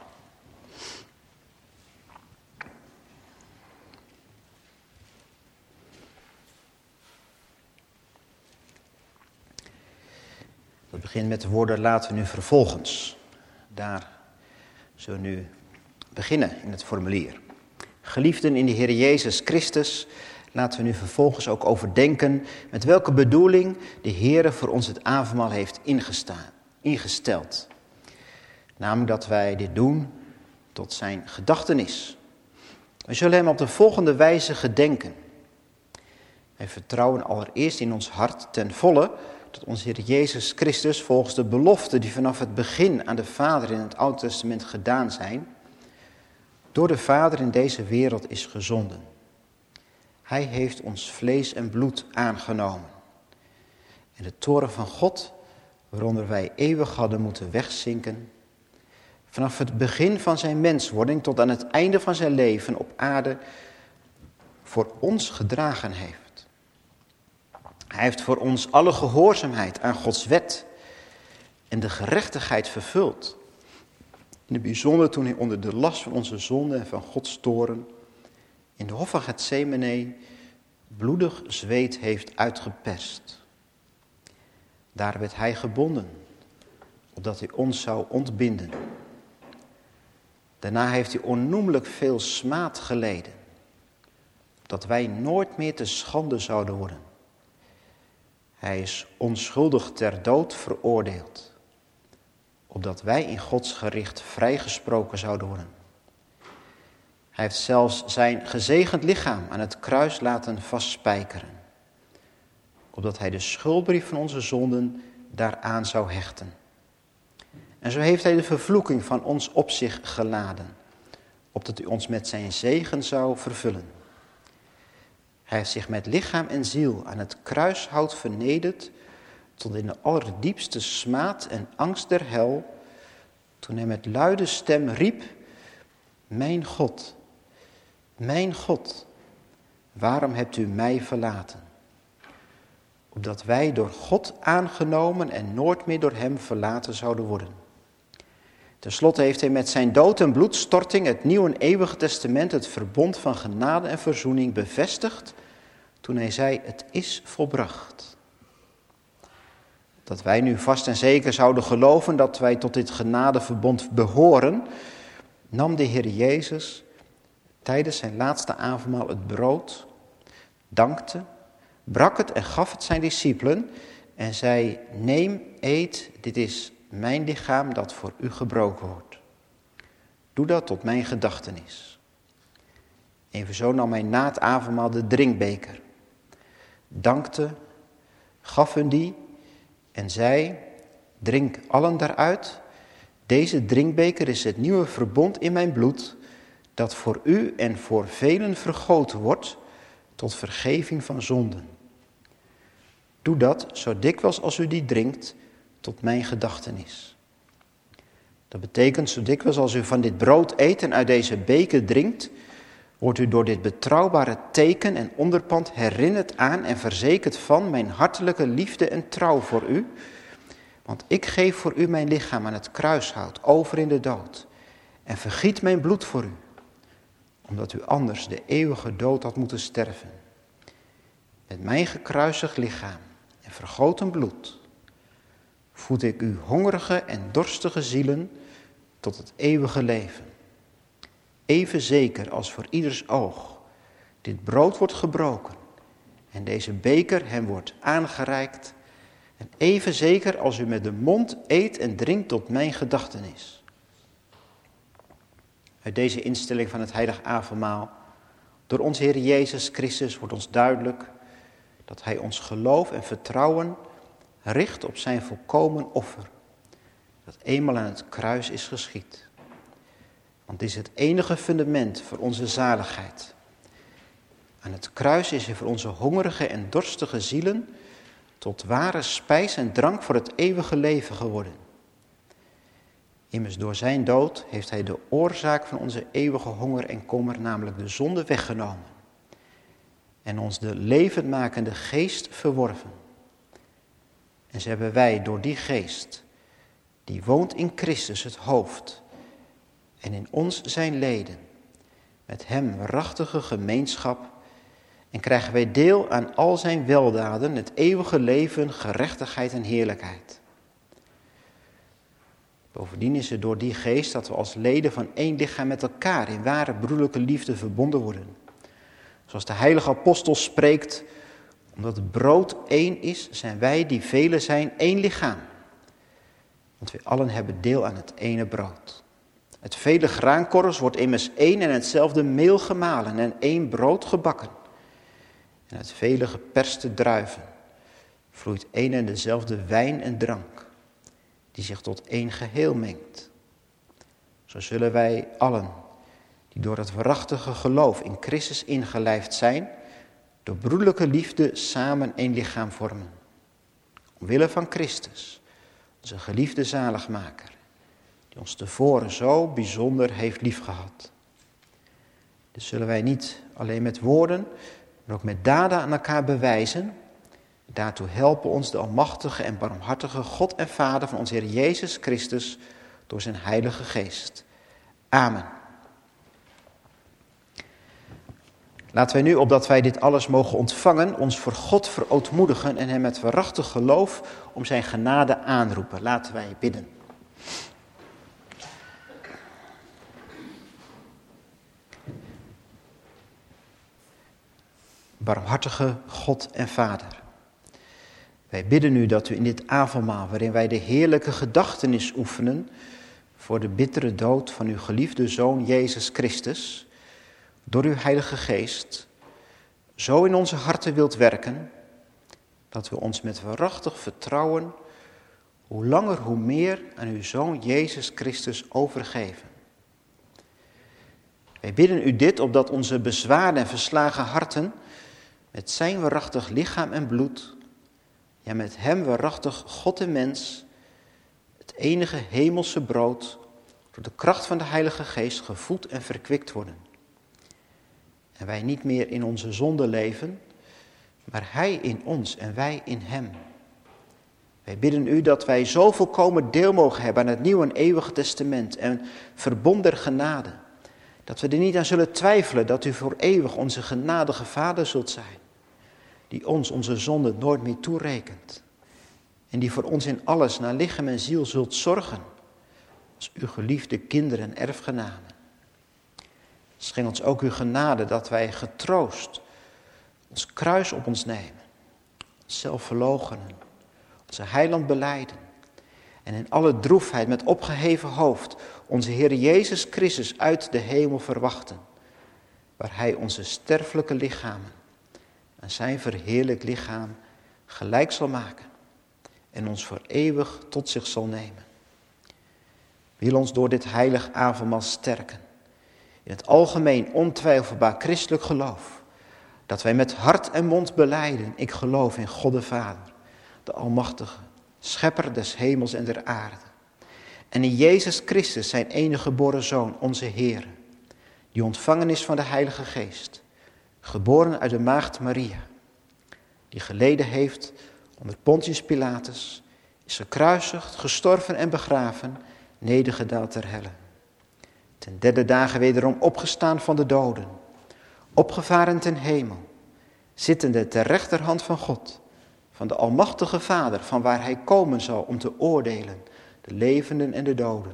Dat begint met de woorden laten we nu vervolgens. Daar zullen we nu beginnen in het formulier. Geliefden in de Heer Jezus Christus, laten we nu vervolgens ook overdenken met welke bedoeling de Heere voor ons het avondmaal heeft ingestaan, ingesteld. Namelijk dat wij dit doen tot zijn gedachtenis. We zullen hem op de volgende wijze gedenken. Wij vertrouwen allereerst in ons hart ten volle dat onze Heer Jezus Christus volgens de beloften die vanaf het begin aan de Vader in het Oude Testament gedaan zijn, door de Vader in deze wereld is gezonden. Hij heeft ons vlees en bloed aangenomen. En de toorn van God, waaronder wij eeuwig hadden moeten wegzinken, vanaf het begin van zijn menswording tot aan het einde van zijn leven op aarde voor ons gedragen heeft. Hij heeft voor ons alle gehoorzaamheid aan Gods wet en de gerechtigheid vervuld. In het bijzonder toen hij onder de last van onze zonde en van Gods toorn in de hof van Getsemane bloedig zweet heeft uitgeperst. Daar werd hij gebonden, opdat hij ons zou ontbinden. Daarna heeft hij onnoemelijk veel smaad geleden, opdat wij nooit meer te schande zouden worden. Hij is onschuldig ter dood veroordeeld, opdat wij in Gods gericht vrijgesproken zouden worden. Hij heeft zelfs zijn gezegend lichaam aan het kruis laten vastspijkeren, opdat hij de schuldbrief van onze zonden daaraan zou hechten. En zo heeft hij de vervloeking van ons op zich geladen, opdat hij ons met zijn zegen zou vervullen. Hij heeft zich met lichaam en ziel aan het kruishout vernederd tot in de allerdiepste smaad en angst der hel, toen hij met luide stem riep: Mijn God, mijn God, waarom hebt u mij verlaten? Opdat wij door God aangenomen en nooit meer door hem verlaten zouden worden. Ten slotte heeft hij met zijn dood en bloedstorting het nieuw en eeuwige testament, het verbond van genade en verzoening, bevestigd toen hij zei: het is volbracht. Dat wij nu vast en zeker zouden geloven dat wij tot dit genadeverbond behoren, nam de Heer Jezus tijdens zijn laatste avondmaal het brood, dankte, brak het en gaf het zijn discipelen en zei: neem, eet, dit is mijn lichaam dat voor u gebroken wordt. Doe dat tot mijn gedachtenis. Evenzo nam hij na het avondmaal de drinkbeker, dankte, gaf hun die en zei: drink allen daaruit. Deze drinkbeker is het nieuwe verbond in mijn bloed, dat voor u en voor velen vergoten wordt tot vergeving van zonden. Doe dat zo dikwijls als u die drinkt, tot mijn gedachtenis. Dat betekent, zo dikwijls als u van dit brood eet en uit deze beker drinkt, wordt u door dit betrouwbare teken en onderpand herinnerd aan en verzekerd van mijn hartelijke liefde en trouw voor u. Want ik geef voor u mijn lichaam aan het kruishout over in de dood en vergiet mijn bloed voor u, omdat u anders de eeuwige dood had moeten sterven. Met mijn gekruisigd lichaam en vergoten bloed voed ik uw hongerige en dorstige zielen tot het eeuwige leven. Even zeker als voor ieders oog dit brood wordt gebroken en deze beker hem wordt aangereikt, en even zeker als u met de mond eet en drinkt tot mijn gedachtenis. Uit deze instelling van het heilige avondmaal, door onze Heer Jezus Christus, wordt ons duidelijk dat hij ons geloof en vertrouwen richt op zijn volkomen offer, dat eenmaal aan het kruis is geschied. Want dit is het enige fundament voor onze zaligheid. Aan het kruis is hij voor onze hongerige en dorstige zielen tot ware spijs en drank voor het eeuwige leven geworden. Immers door zijn dood heeft hij de oorzaak van onze eeuwige honger en kommer, namelijk de zonde, weggenomen. En ons de levendmakende geest verworven. En zo hebben wij door die geest, die woont in Christus het hoofd, en in ons zijn leden, met hem waarachtige gemeenschap, en krijgen wij deel aan al zijn weldaden, het eeuwige leven, gerechtigheid en heerlijkheid. Bovendien is het door die geest dat we als leden van één lichaam met elkaar in ware broederlijke liefde verbonden worden. Zoals de heilige apostel spreekt, omdat het brood één is, zijn wij die velen zijn één lichaam. Want we allen hebben deel aan het ene brood. Uit vele graankorrels wordt immers één en hetzelfde meel gemalen en één brood gebakken. En uit vele geperste druiven vloeit één en dezelfde wijn en drank, die zich tot één geheel mengt. Zo zullen wij allen, die door het waarachtige geloof in Christus ingelijfd zijn, door broederlijke liefde samen één lichaam vormen. Omwille van Christus, onze geliefde zaligmaker, die ons tevoren zo bijzonder heeft liefgehad. Dus zullen wij niet alleen met woorden, maar ook met daden aan elkaar bewijzen. Daartoe helpen ons de almachtige en barmhartige God en Vader van onze Heer Jezus Christus door zijn Heilige Geest. Amen. Laten wij nu, opdat wij dit alles mogen ontvangen, ons voor God verootmoedigen en hem met waarachtig geloof om zijn genade aanroepen. Laten wij bidden. Barmhartige God en Vader, wij bidden u dat u in dit avondmaal, waarin wij de heerlijke gedachtenis oefenen voor de bittere dood van uw geliefde Zoon Jezus Christus, door uw Heilige Geest, zo in onze harten wilt werken, dat we ons met waarachtig vertrouwen, hoe langer hoe meer aan uw Zoon Jezus Christus overgeven. Wij bidden u dit, opdat onze bezwaarde en verslagen harten met zijn waarachtig lichaam en bloed, ja met hem waarachtig God en mens, het enige hemelse brood, door de kracht van de Heilige Geest gevoed en verkwikt worden. En wij niet meer in onze zonde leven, maar hij in ons en wij in hem. Wij bidden u dat wij zo volkomen deel mogen hebben aan het nieuwe en eeuwige testament en verbond der genade, dat we er niet aan zullen twijfelen dat u voor eeuwig onze genadige Vader zult zijn, die ons onze zonde nooit meer toerekent en die voor ons in alles naar lichaam en ziel zult zorgen, als uw geliefde kinderen en erfgenamen. Schenk ons ook uw genade dat wij getroost ons kruis op ons nemen, onszelf verloochenen, onze heiland belijden en in alle droefheid met opgeheven hoofd onze Heer Jezus Christus uit de hemel verwachten, waar hij onze sterfelijke lichamen aan zijn verheerlijk lichaam gelijk zal maken en ons voor eeuwig tot zich zal nemen. Wil ons door dit heilig avondmaal sterken in het algemeen ontwijfelbaar christelijk geloof, dat wij met hart en mond belijden, ik geloof in God de Vader, de Almachtige, Schepper des hemels en der aarde, en in Jezus Christus, zijn enige geboren Zoon, onze Heer, die ontvangen is van de Heilige Geest, geboren uit de maagd Maria, die geleden heeft onder Pontius Pilatus, is gekruisigd, gestorven en begraven, nedergedaald ter helle. Ten derde dagen wederom opgestaan van de doden, opgevaren ten hemel, zittende ter rechterhand van God, van de Almachtige Vader, van waar hij komen zal om te oordelen, de levenden en de doden.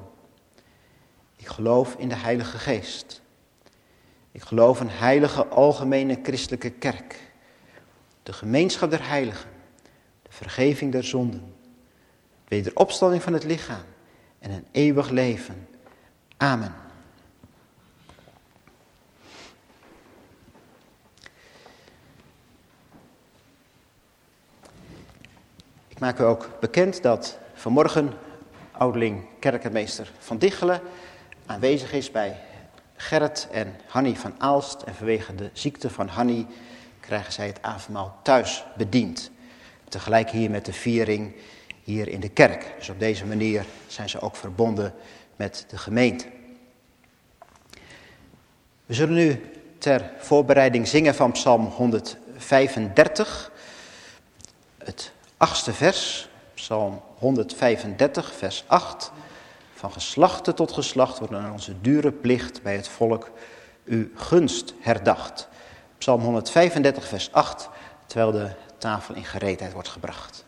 Ik geloof in de Heilige Geest. Ik geloof een heilige, algemene christelijke kerk, de gemeenschap der heiligen, de vergeving der zonden, de wederopstanding van het lichaam en een eeuwig leven. Amen. Ik maak u ook bekend dat vanmorgen ouderling kerkenmeester Van Dichelen aanwezig is bij Gerrit en Hanny van Aalst. En vanwege de ziekte van Hanny krijgen zij het avondmaal thuis bediend. Tegelijk hier met de viering hier in de kerk. Dus op deze manier zijn ze ook verbonden met de gemeente. We zullen nu ter voorbereiding zingen van Psalm honderdvijfendertig. Het achtste vers, Psalm honderdvijfendertig, vers acht. Van geslachte tot geslacht wordt aan onze dure plicht bij het volk uw gunst herdacht. Psalm honderdvijfendertig, vers acht, terwijl de tafel in gereedheid wordt gebracht.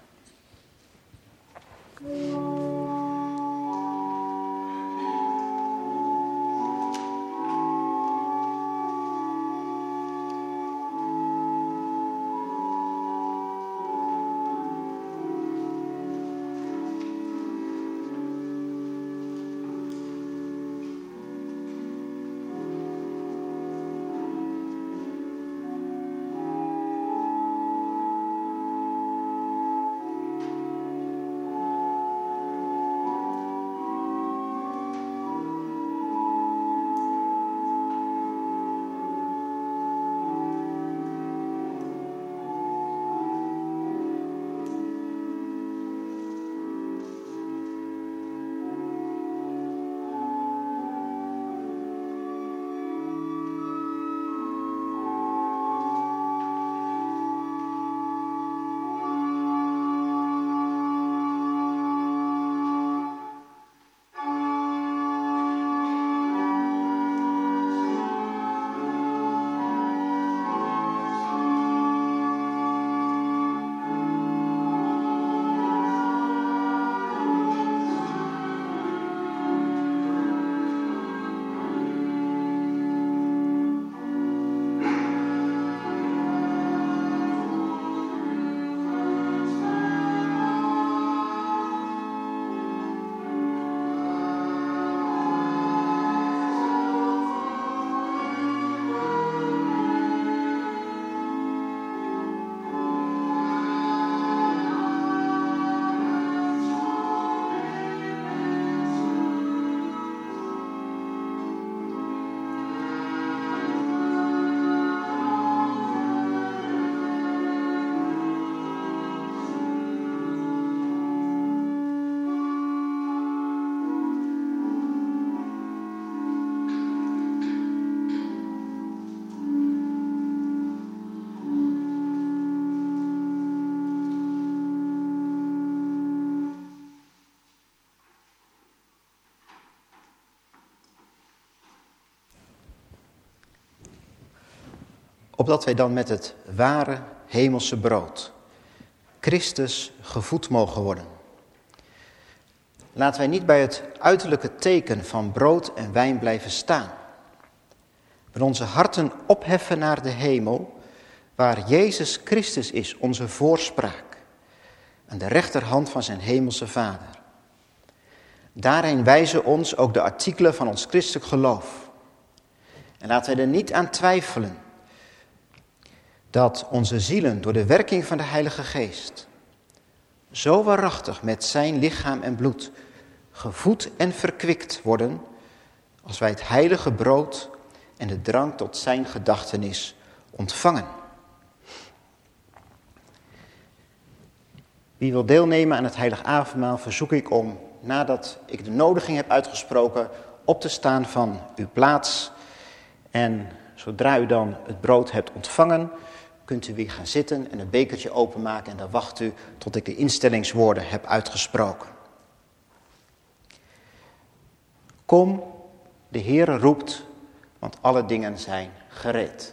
opdat wij dan met het ware hemelse brood, Christus, gevoed mogen worden. Laten wij niet bij het uiterlijke teken van brood en wijn blijven staan, maar onze harten opheffen naar de hemel, waar Jezus Christus is, onze voorspraak, aan de rechterhand van zijn hemelse Vader. Daarin wijzen ons ook de artikelen van ons christelijk geloof. En laten wij er niet aan twijfelen dat onze zielen door de werking van de Heilige Geest zo waarachtig met zijn lichaam en bloed gevoed en verkwikt worden, als wij het heilige brood en de drank tot zijn gedachtenis ontvangen. Wie wil deelnemen aan het heilig avondmaal, verzoek ik om, nadat ik de nodiging heb uitgesproken, op te staan van uw plaats. En zodra u dan het brood hebt ontvangen, kunt u weer gaan zitten en een bekertje openmaken en dan wacht u tot ik de instellingswoorden heb uitgesproken. Kom, de Heere roept, want alle dingen zijn gereed.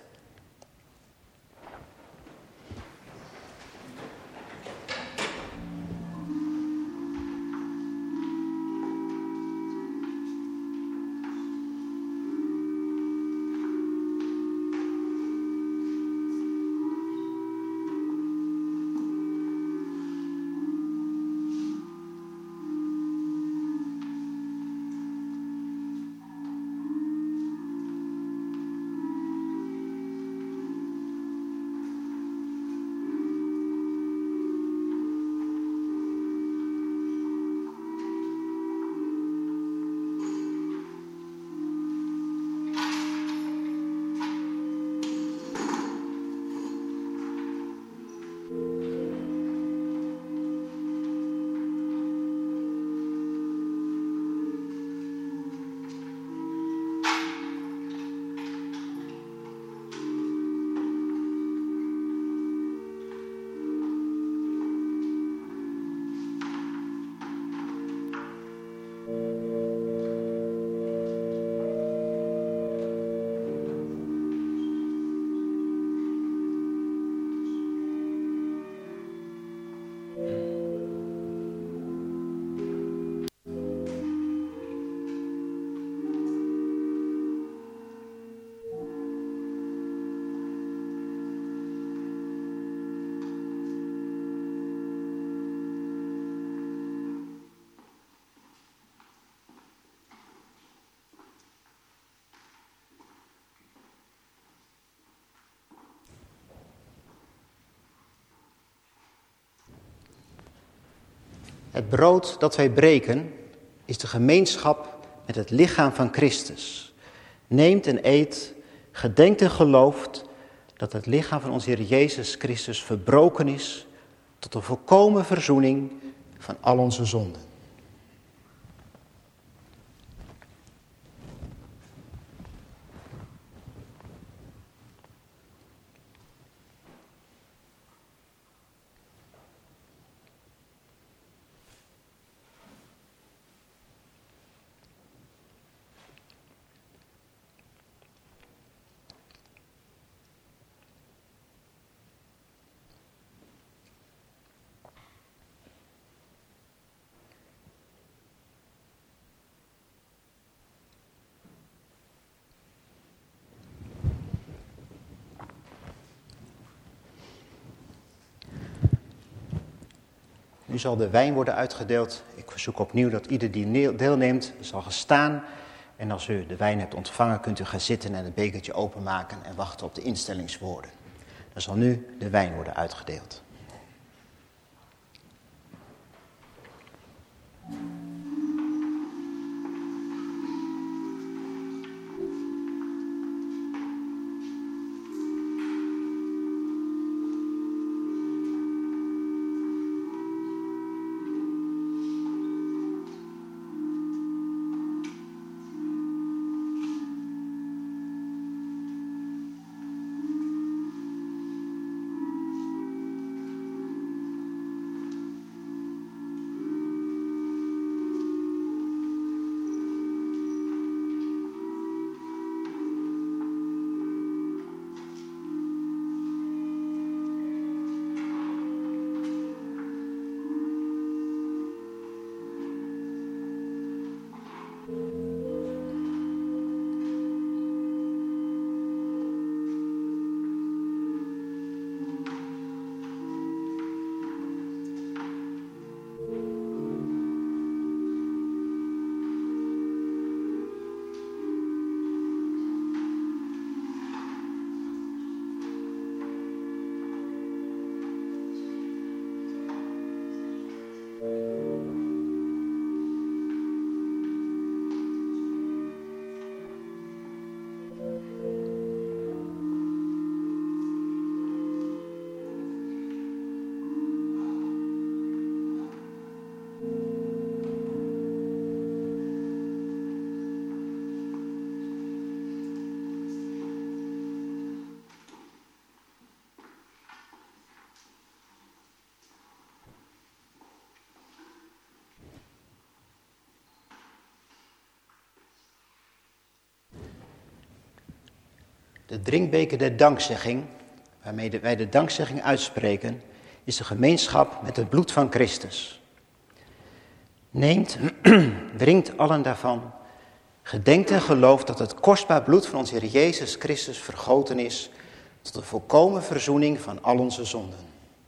Het brood dat wij breken is de gemeenschap met het lichaam van Christus. Neemt en eet, gedenkt en gelooft dat het lichaam van onze Heer Jezus Christus verbroken is tot een volkomen verzoening van al onze zonden. Nu zal de wijn worden uitgedeeld. Ik verzoek opnieuw dat ieder die deelneemt zal gaan staan. En als u de wijn hebt ontvangen, kunt u gaan zitten en het bekertje openmaken en wachten op de instellingswoorden. Dan zal nu de wijn worden uitgedeeld. De drinkbeker der dankzegging, waarmee wij de dankzegging uitspreken, is de gemeenschap met het bloed van Christus. Neemt, drinkt allen daarvan, gedenkt en gelooft dat het kostbaar bloed van onze Heer Jezus Christus vergoten is tot de volkomen verzoening van al onze zonden.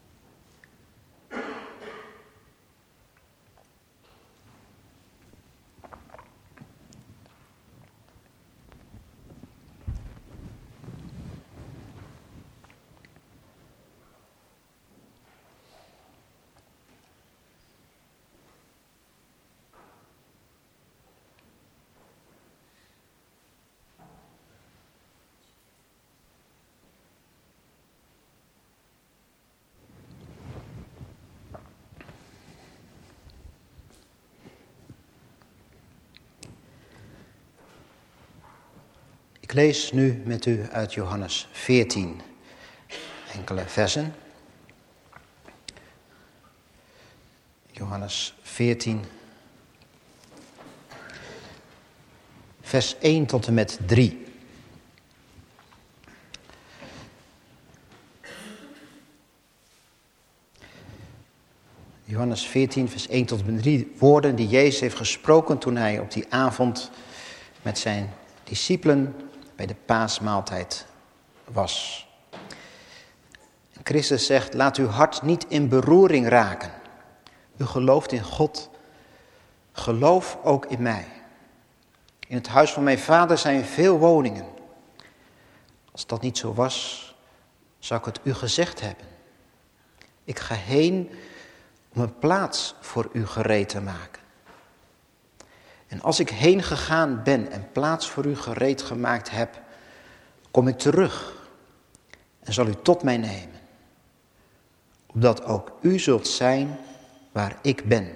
Ik lees nu met u uit Johannes veertien, enkele versen. Johannes veertien, vers één tot en met drie. Johannes veertien, vers één tot en met drie, woorden die Jezus heeft gesproken toen hij op die avond met zijn discipelen bij de paasmaaltijd was. Christus zegt, laat uw hart niet in beroering raken. U gelooft in God, geloof ook in mij. In het huis van mijn vader zijn veel woningen. Als dat niet zo was, zou ik het u gezegd hebben. Ik ga heen om een plaats voor u gereed te maken. En als ik heen gegaan ben en plaats voor u gereed gemaakt heb, kom ik terug en zal u tot mij nemen. Opdat ook u zult zijn waar ik ben.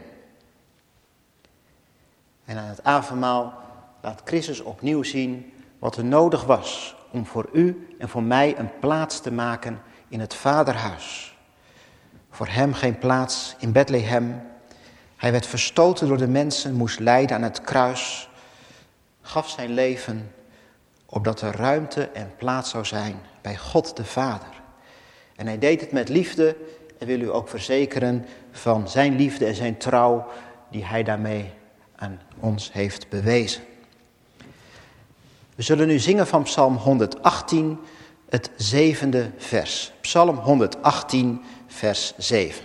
En aan het avondmaal laat Christus opnieuw zien wat er nodig was om voor u en voor mij een plaats te maken in het Vaderhuis. Voor hem geen plaats in Bethlehem. Hij werd verstoten door de mensen, moest lijden aan het kruis, gaf zijn leven, opdat er ruimte en plaats zou zijn bij God de Vader. En hij deed het met liefde en wil u ook verzekeren van zijn liefde en zijn trouw die hij daarmee aan ons heeft bewezen. We zullen nu zingen van Psalm honderdachttien, het zevende vers. Psalm honderdachttien, vers zeven.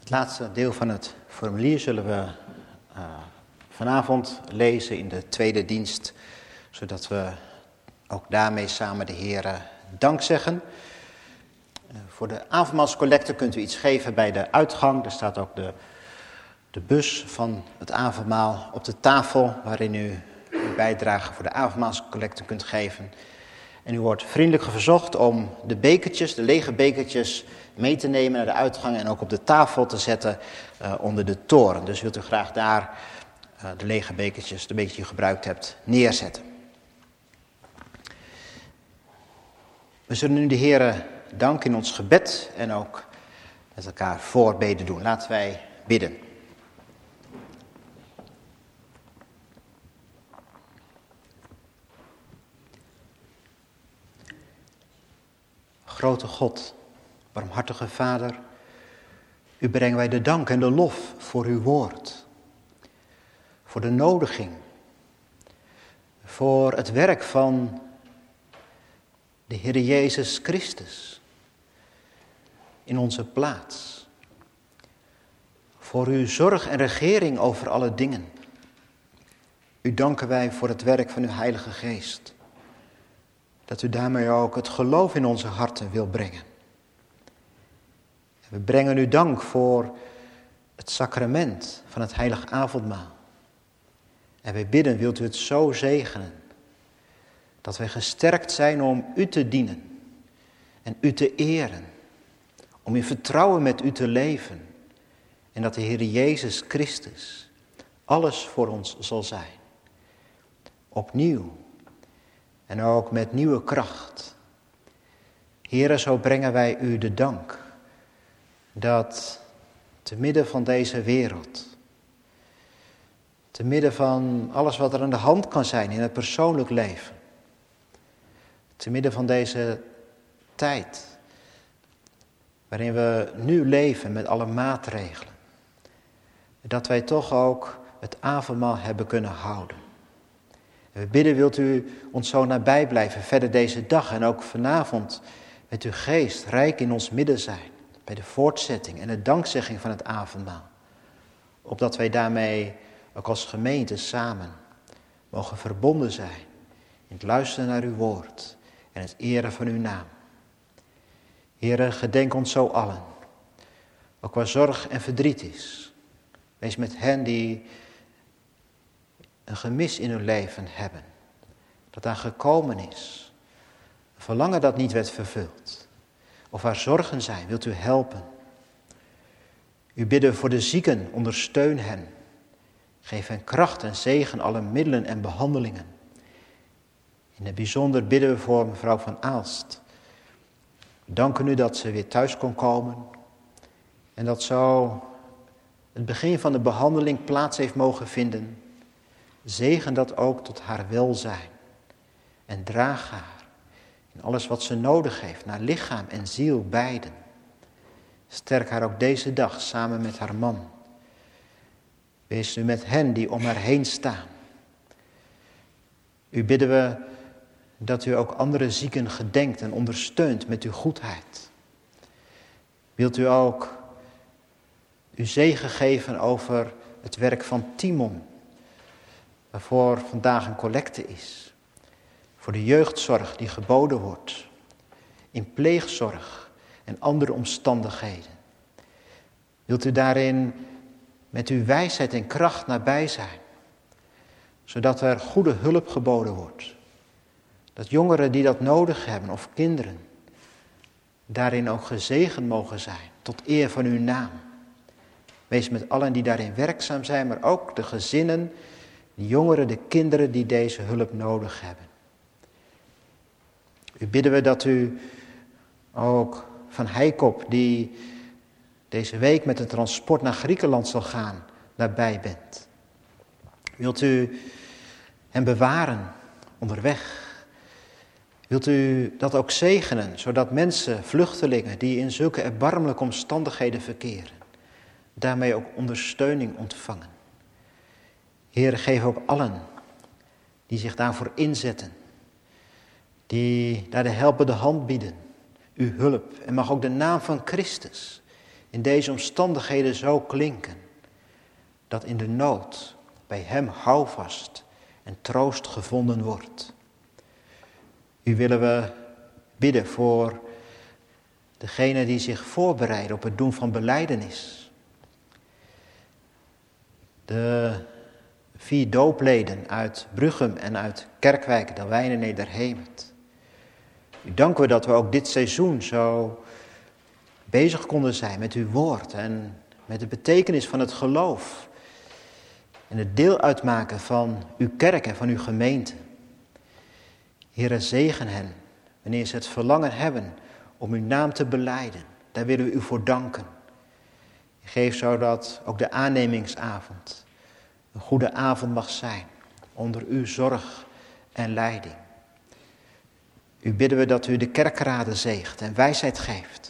Het laatste deel van het formulier zullen we uh, vanavond lezen in de tweede dienst, zodat we ook daarmee samen de Heere dank zeggen. Uh, voor de avondmaalscollecte kunt u iets geven bij de uitgang. Er staat ook de, de bus van het avondmaal op de tafel, waarin u uw bijdrage voor de avondmaalscollecte kunt geven. En u wordt vriendelijk verzocht om de bekertjes, de lege bekertjes, mee te nemen naar de uitgang en ook op de tafel te zetten uh, onder de toren. Dus wilt u graag daar uh, de lege bekertjes, de bekertjes die u gebruikt hebt, neerzetten. We zullen nu de Heere danken in ons gebed en ook met elkaar voorbeden doen. Laten wij bidden. Grote God, barmhartige Vader, u brengen wij de dank en de lof voor uw woord, voor de nodiging, voor het werk van de Heer Jezus Christus in onze plaats, voor uw zorg en regering over alle dingen. U danken wij voor het werk van uw Heilige Geest, dat u daarmee ook het geloof in onze harten wil brengen. We brengen u dank voor het sacrament van het heilig avondmaal. En wij bidden, wilt u het zo zegenen, dat wij gesterkt zijn om u te dienen en u te eren, om in vertrouwen met u te leven en dat de Heer Jezus Christus alles voor ons zal zijn. Opnieuw en ook met nieuwe kracht. Heere, zo brengen wij u de dank dat te midden van deze wereld, te midden van alles wat er aan de hand kan zijn in het persoonlijk leven, te midden van deze tijd waarin we nu leven met alle maatregelen, dat wij toch ook het avondmaal hebben kunnen houden. En we bidden, wilt u ons zo nabij blijven verder deze dag en ook vanavond met uw geest rijk in ons midden zijn, bij de voortzetting en de dankzegging van het avondmaal. Opdat wij daarmee ook als gemeente samen mogen verbonden zijn in het luisteren naar uw woord en het eren van uw naam. Heere, gedenk ons zo allen, ook waar zorg en verdriet is. Wees met hen die een gemis in hun leven hebben, dat daar gekomen is, een verlangen dat niet werd vervuld, of waar zorgen zijn, wilt u helpen. U bidden voor de zieken, ondersteun hen, geef hen kracht en zegen alle middelen en behandelingen. In het bijzonder bidden we voor mevrouw van Aalst. We danken u dat ze weer thuis kon komen en dat zo het begin van de behandeling plaats heeft mogen vinden. Zegen dat ook tot haar welzijn en draag haar in alles wat ze nodig heeft, naar lichaam en ziel beiden. Sterk haar ook deze dag samen met haar man. Wees u met hen die om haar heen staan. U bidden we dat u ook andere zieken gedenkt en ondersteunt met uw goedheid. Wilt u ook uw zegen geven over het werk van Timon, waarvoor vandaag een collecte is. Voor de jeugdzorg die geboden wordt. In pleegzorg en andere omstandigheden. Wilt u daarin met uw wijsheid en kracht nabij zijn. Zodat er goede hulp geboden wordt. Dat jongeren die dat nodig hebben of kinderen daarin ook gezegend mogen zijn. Tot eer van uw naam. Wees met allen die daarin werkzaam zijn, maar ook de gezinnen, de jongeren, de kinderen die deze hulp nodig hebben. U bidden we dat u ook van Heikop, die deze week met een transport naar Griekenland zal gaan, nabij bent. Wilt u hem bewaren onderweg? Wilt u dat ook zegenen, zodat mensen, vluchtelingen, die in zulke erbarmelijke omstandigheden verkeren, daarmee ook ondersteuning ontvangen? Heer, geef ook allen die zich daarvoor inzetten, die daar de helpende hand bieden, uw hulp. En mag ook de naam van Christus in deze omstandigheden zo klinken, dat in de nood bij hem houvast en troost gevonden wordt. U willen we bidden voor degenen die zich voorbereiden op het doen van belijdenis. De vier doopleden uit Bruchem en uit Kerkwijk, Delwijn en Nederhemert. U danken we dat we ook dit seizoen zo bezig konden zijn met uw woord en met de betekenis van het geloof. En het deel uitmaken van uw kerk en van uw gemeente. Heere, zegen hen wanneer ze het verlangen hebben om uw naam te belijden. Daar willen we u voor danken. Geef zodat ook de aannemingsavond een goede avond mag zijn onder uw zorg en leiding. U bidden we dat u de kerkraden zegent en wijsheid geeft.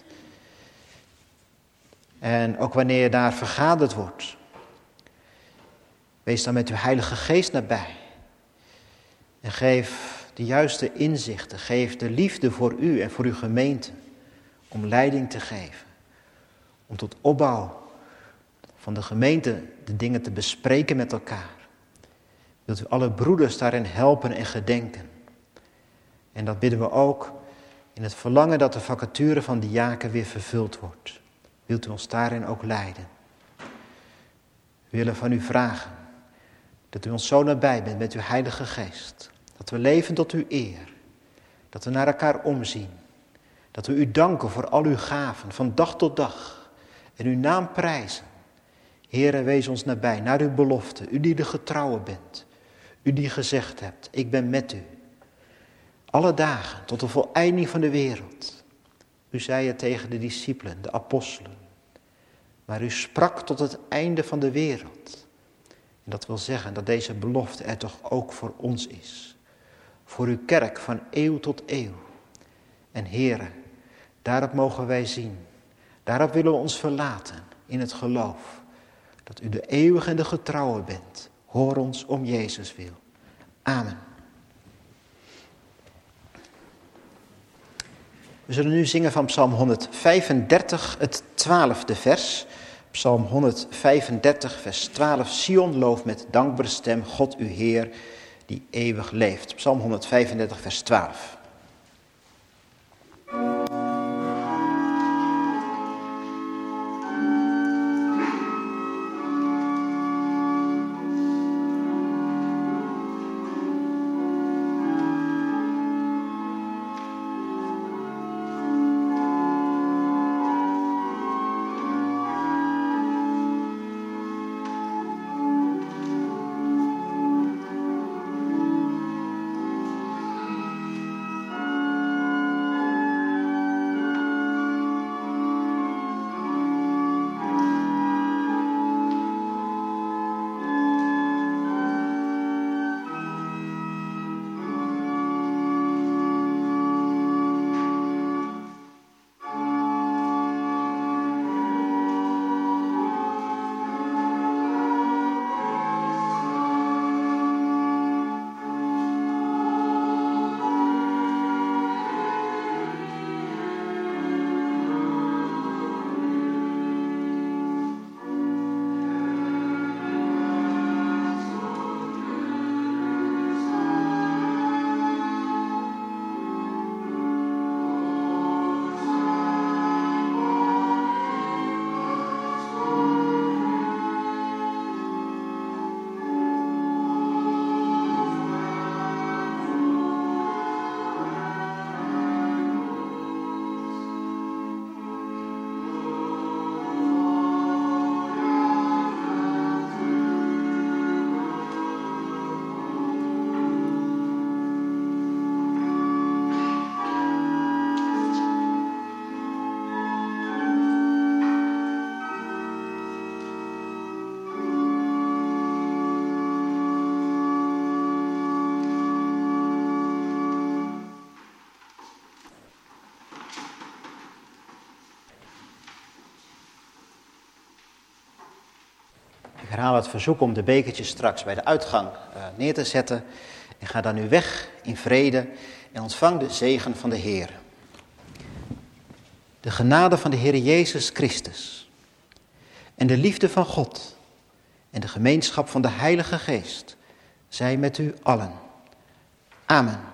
En ook wanneer daar vergaderd wordt, wees dan met uw Heilige Geest nabij. En geef de juiste inzichten, geef de liefde voor u en voor uw gemeente om leiding te geven. Om tot opbouw van de gemeente de dingen te bespreken met elkaar. Wilt u alle broeders daarin helpen en gedenken. En dat bidden we ook in het verlangen dat de vacature van diaken weer vervuld wordt. Wilt u ons daarin ook leiden. We willen van u vragen dat u ons zo nabij bent met uw Heilige Geest. Dat we leven tot uw eer. Dat we naar elkaar omzien. Dat we u danken voor al uw gaven van dag tot dag. En uw naam prijzen. Heere, wees ons nabij naar uw belofte. U die de getrouwe bent. U die gezegd hebt, ik ben met u. Alle dagen tot de voleinding van de wereld. U zei het tegen de discipelen, de apostelen. Maar u sprak tot het einde van de wereld. En dat wil zeggen dat deze belofte er toch ook voor ons is. Voor uw kerk van eeuw tot eeuw. En Heere, daarop mogen wij zien. Daarop willen we ons verlaten in het geloof. Dat u de eeuwige en de getrouwe bent. Hoor ons om Jezus wil. Amen. We zullen nu zingen van Psalm honderdvijfendertig, het twaalfde vers. Psalm honderdvijfendertig, vers twaalf. Sion looft met dankbare stem God uw Heer, die eeuwig leeft. Psalm honderdvijfendertig, vers twaalf. Ik herhaal het verzoek om de bekertjes straks bij de uitgang uh, neer te zetten. En ga dan nu weg in vrede en ontvang de zegen van de Heer. De genade van de Heer Jezus Christus En de liefde van God en de gemeenschap van de Heilige Geest zij met u allen. Amen.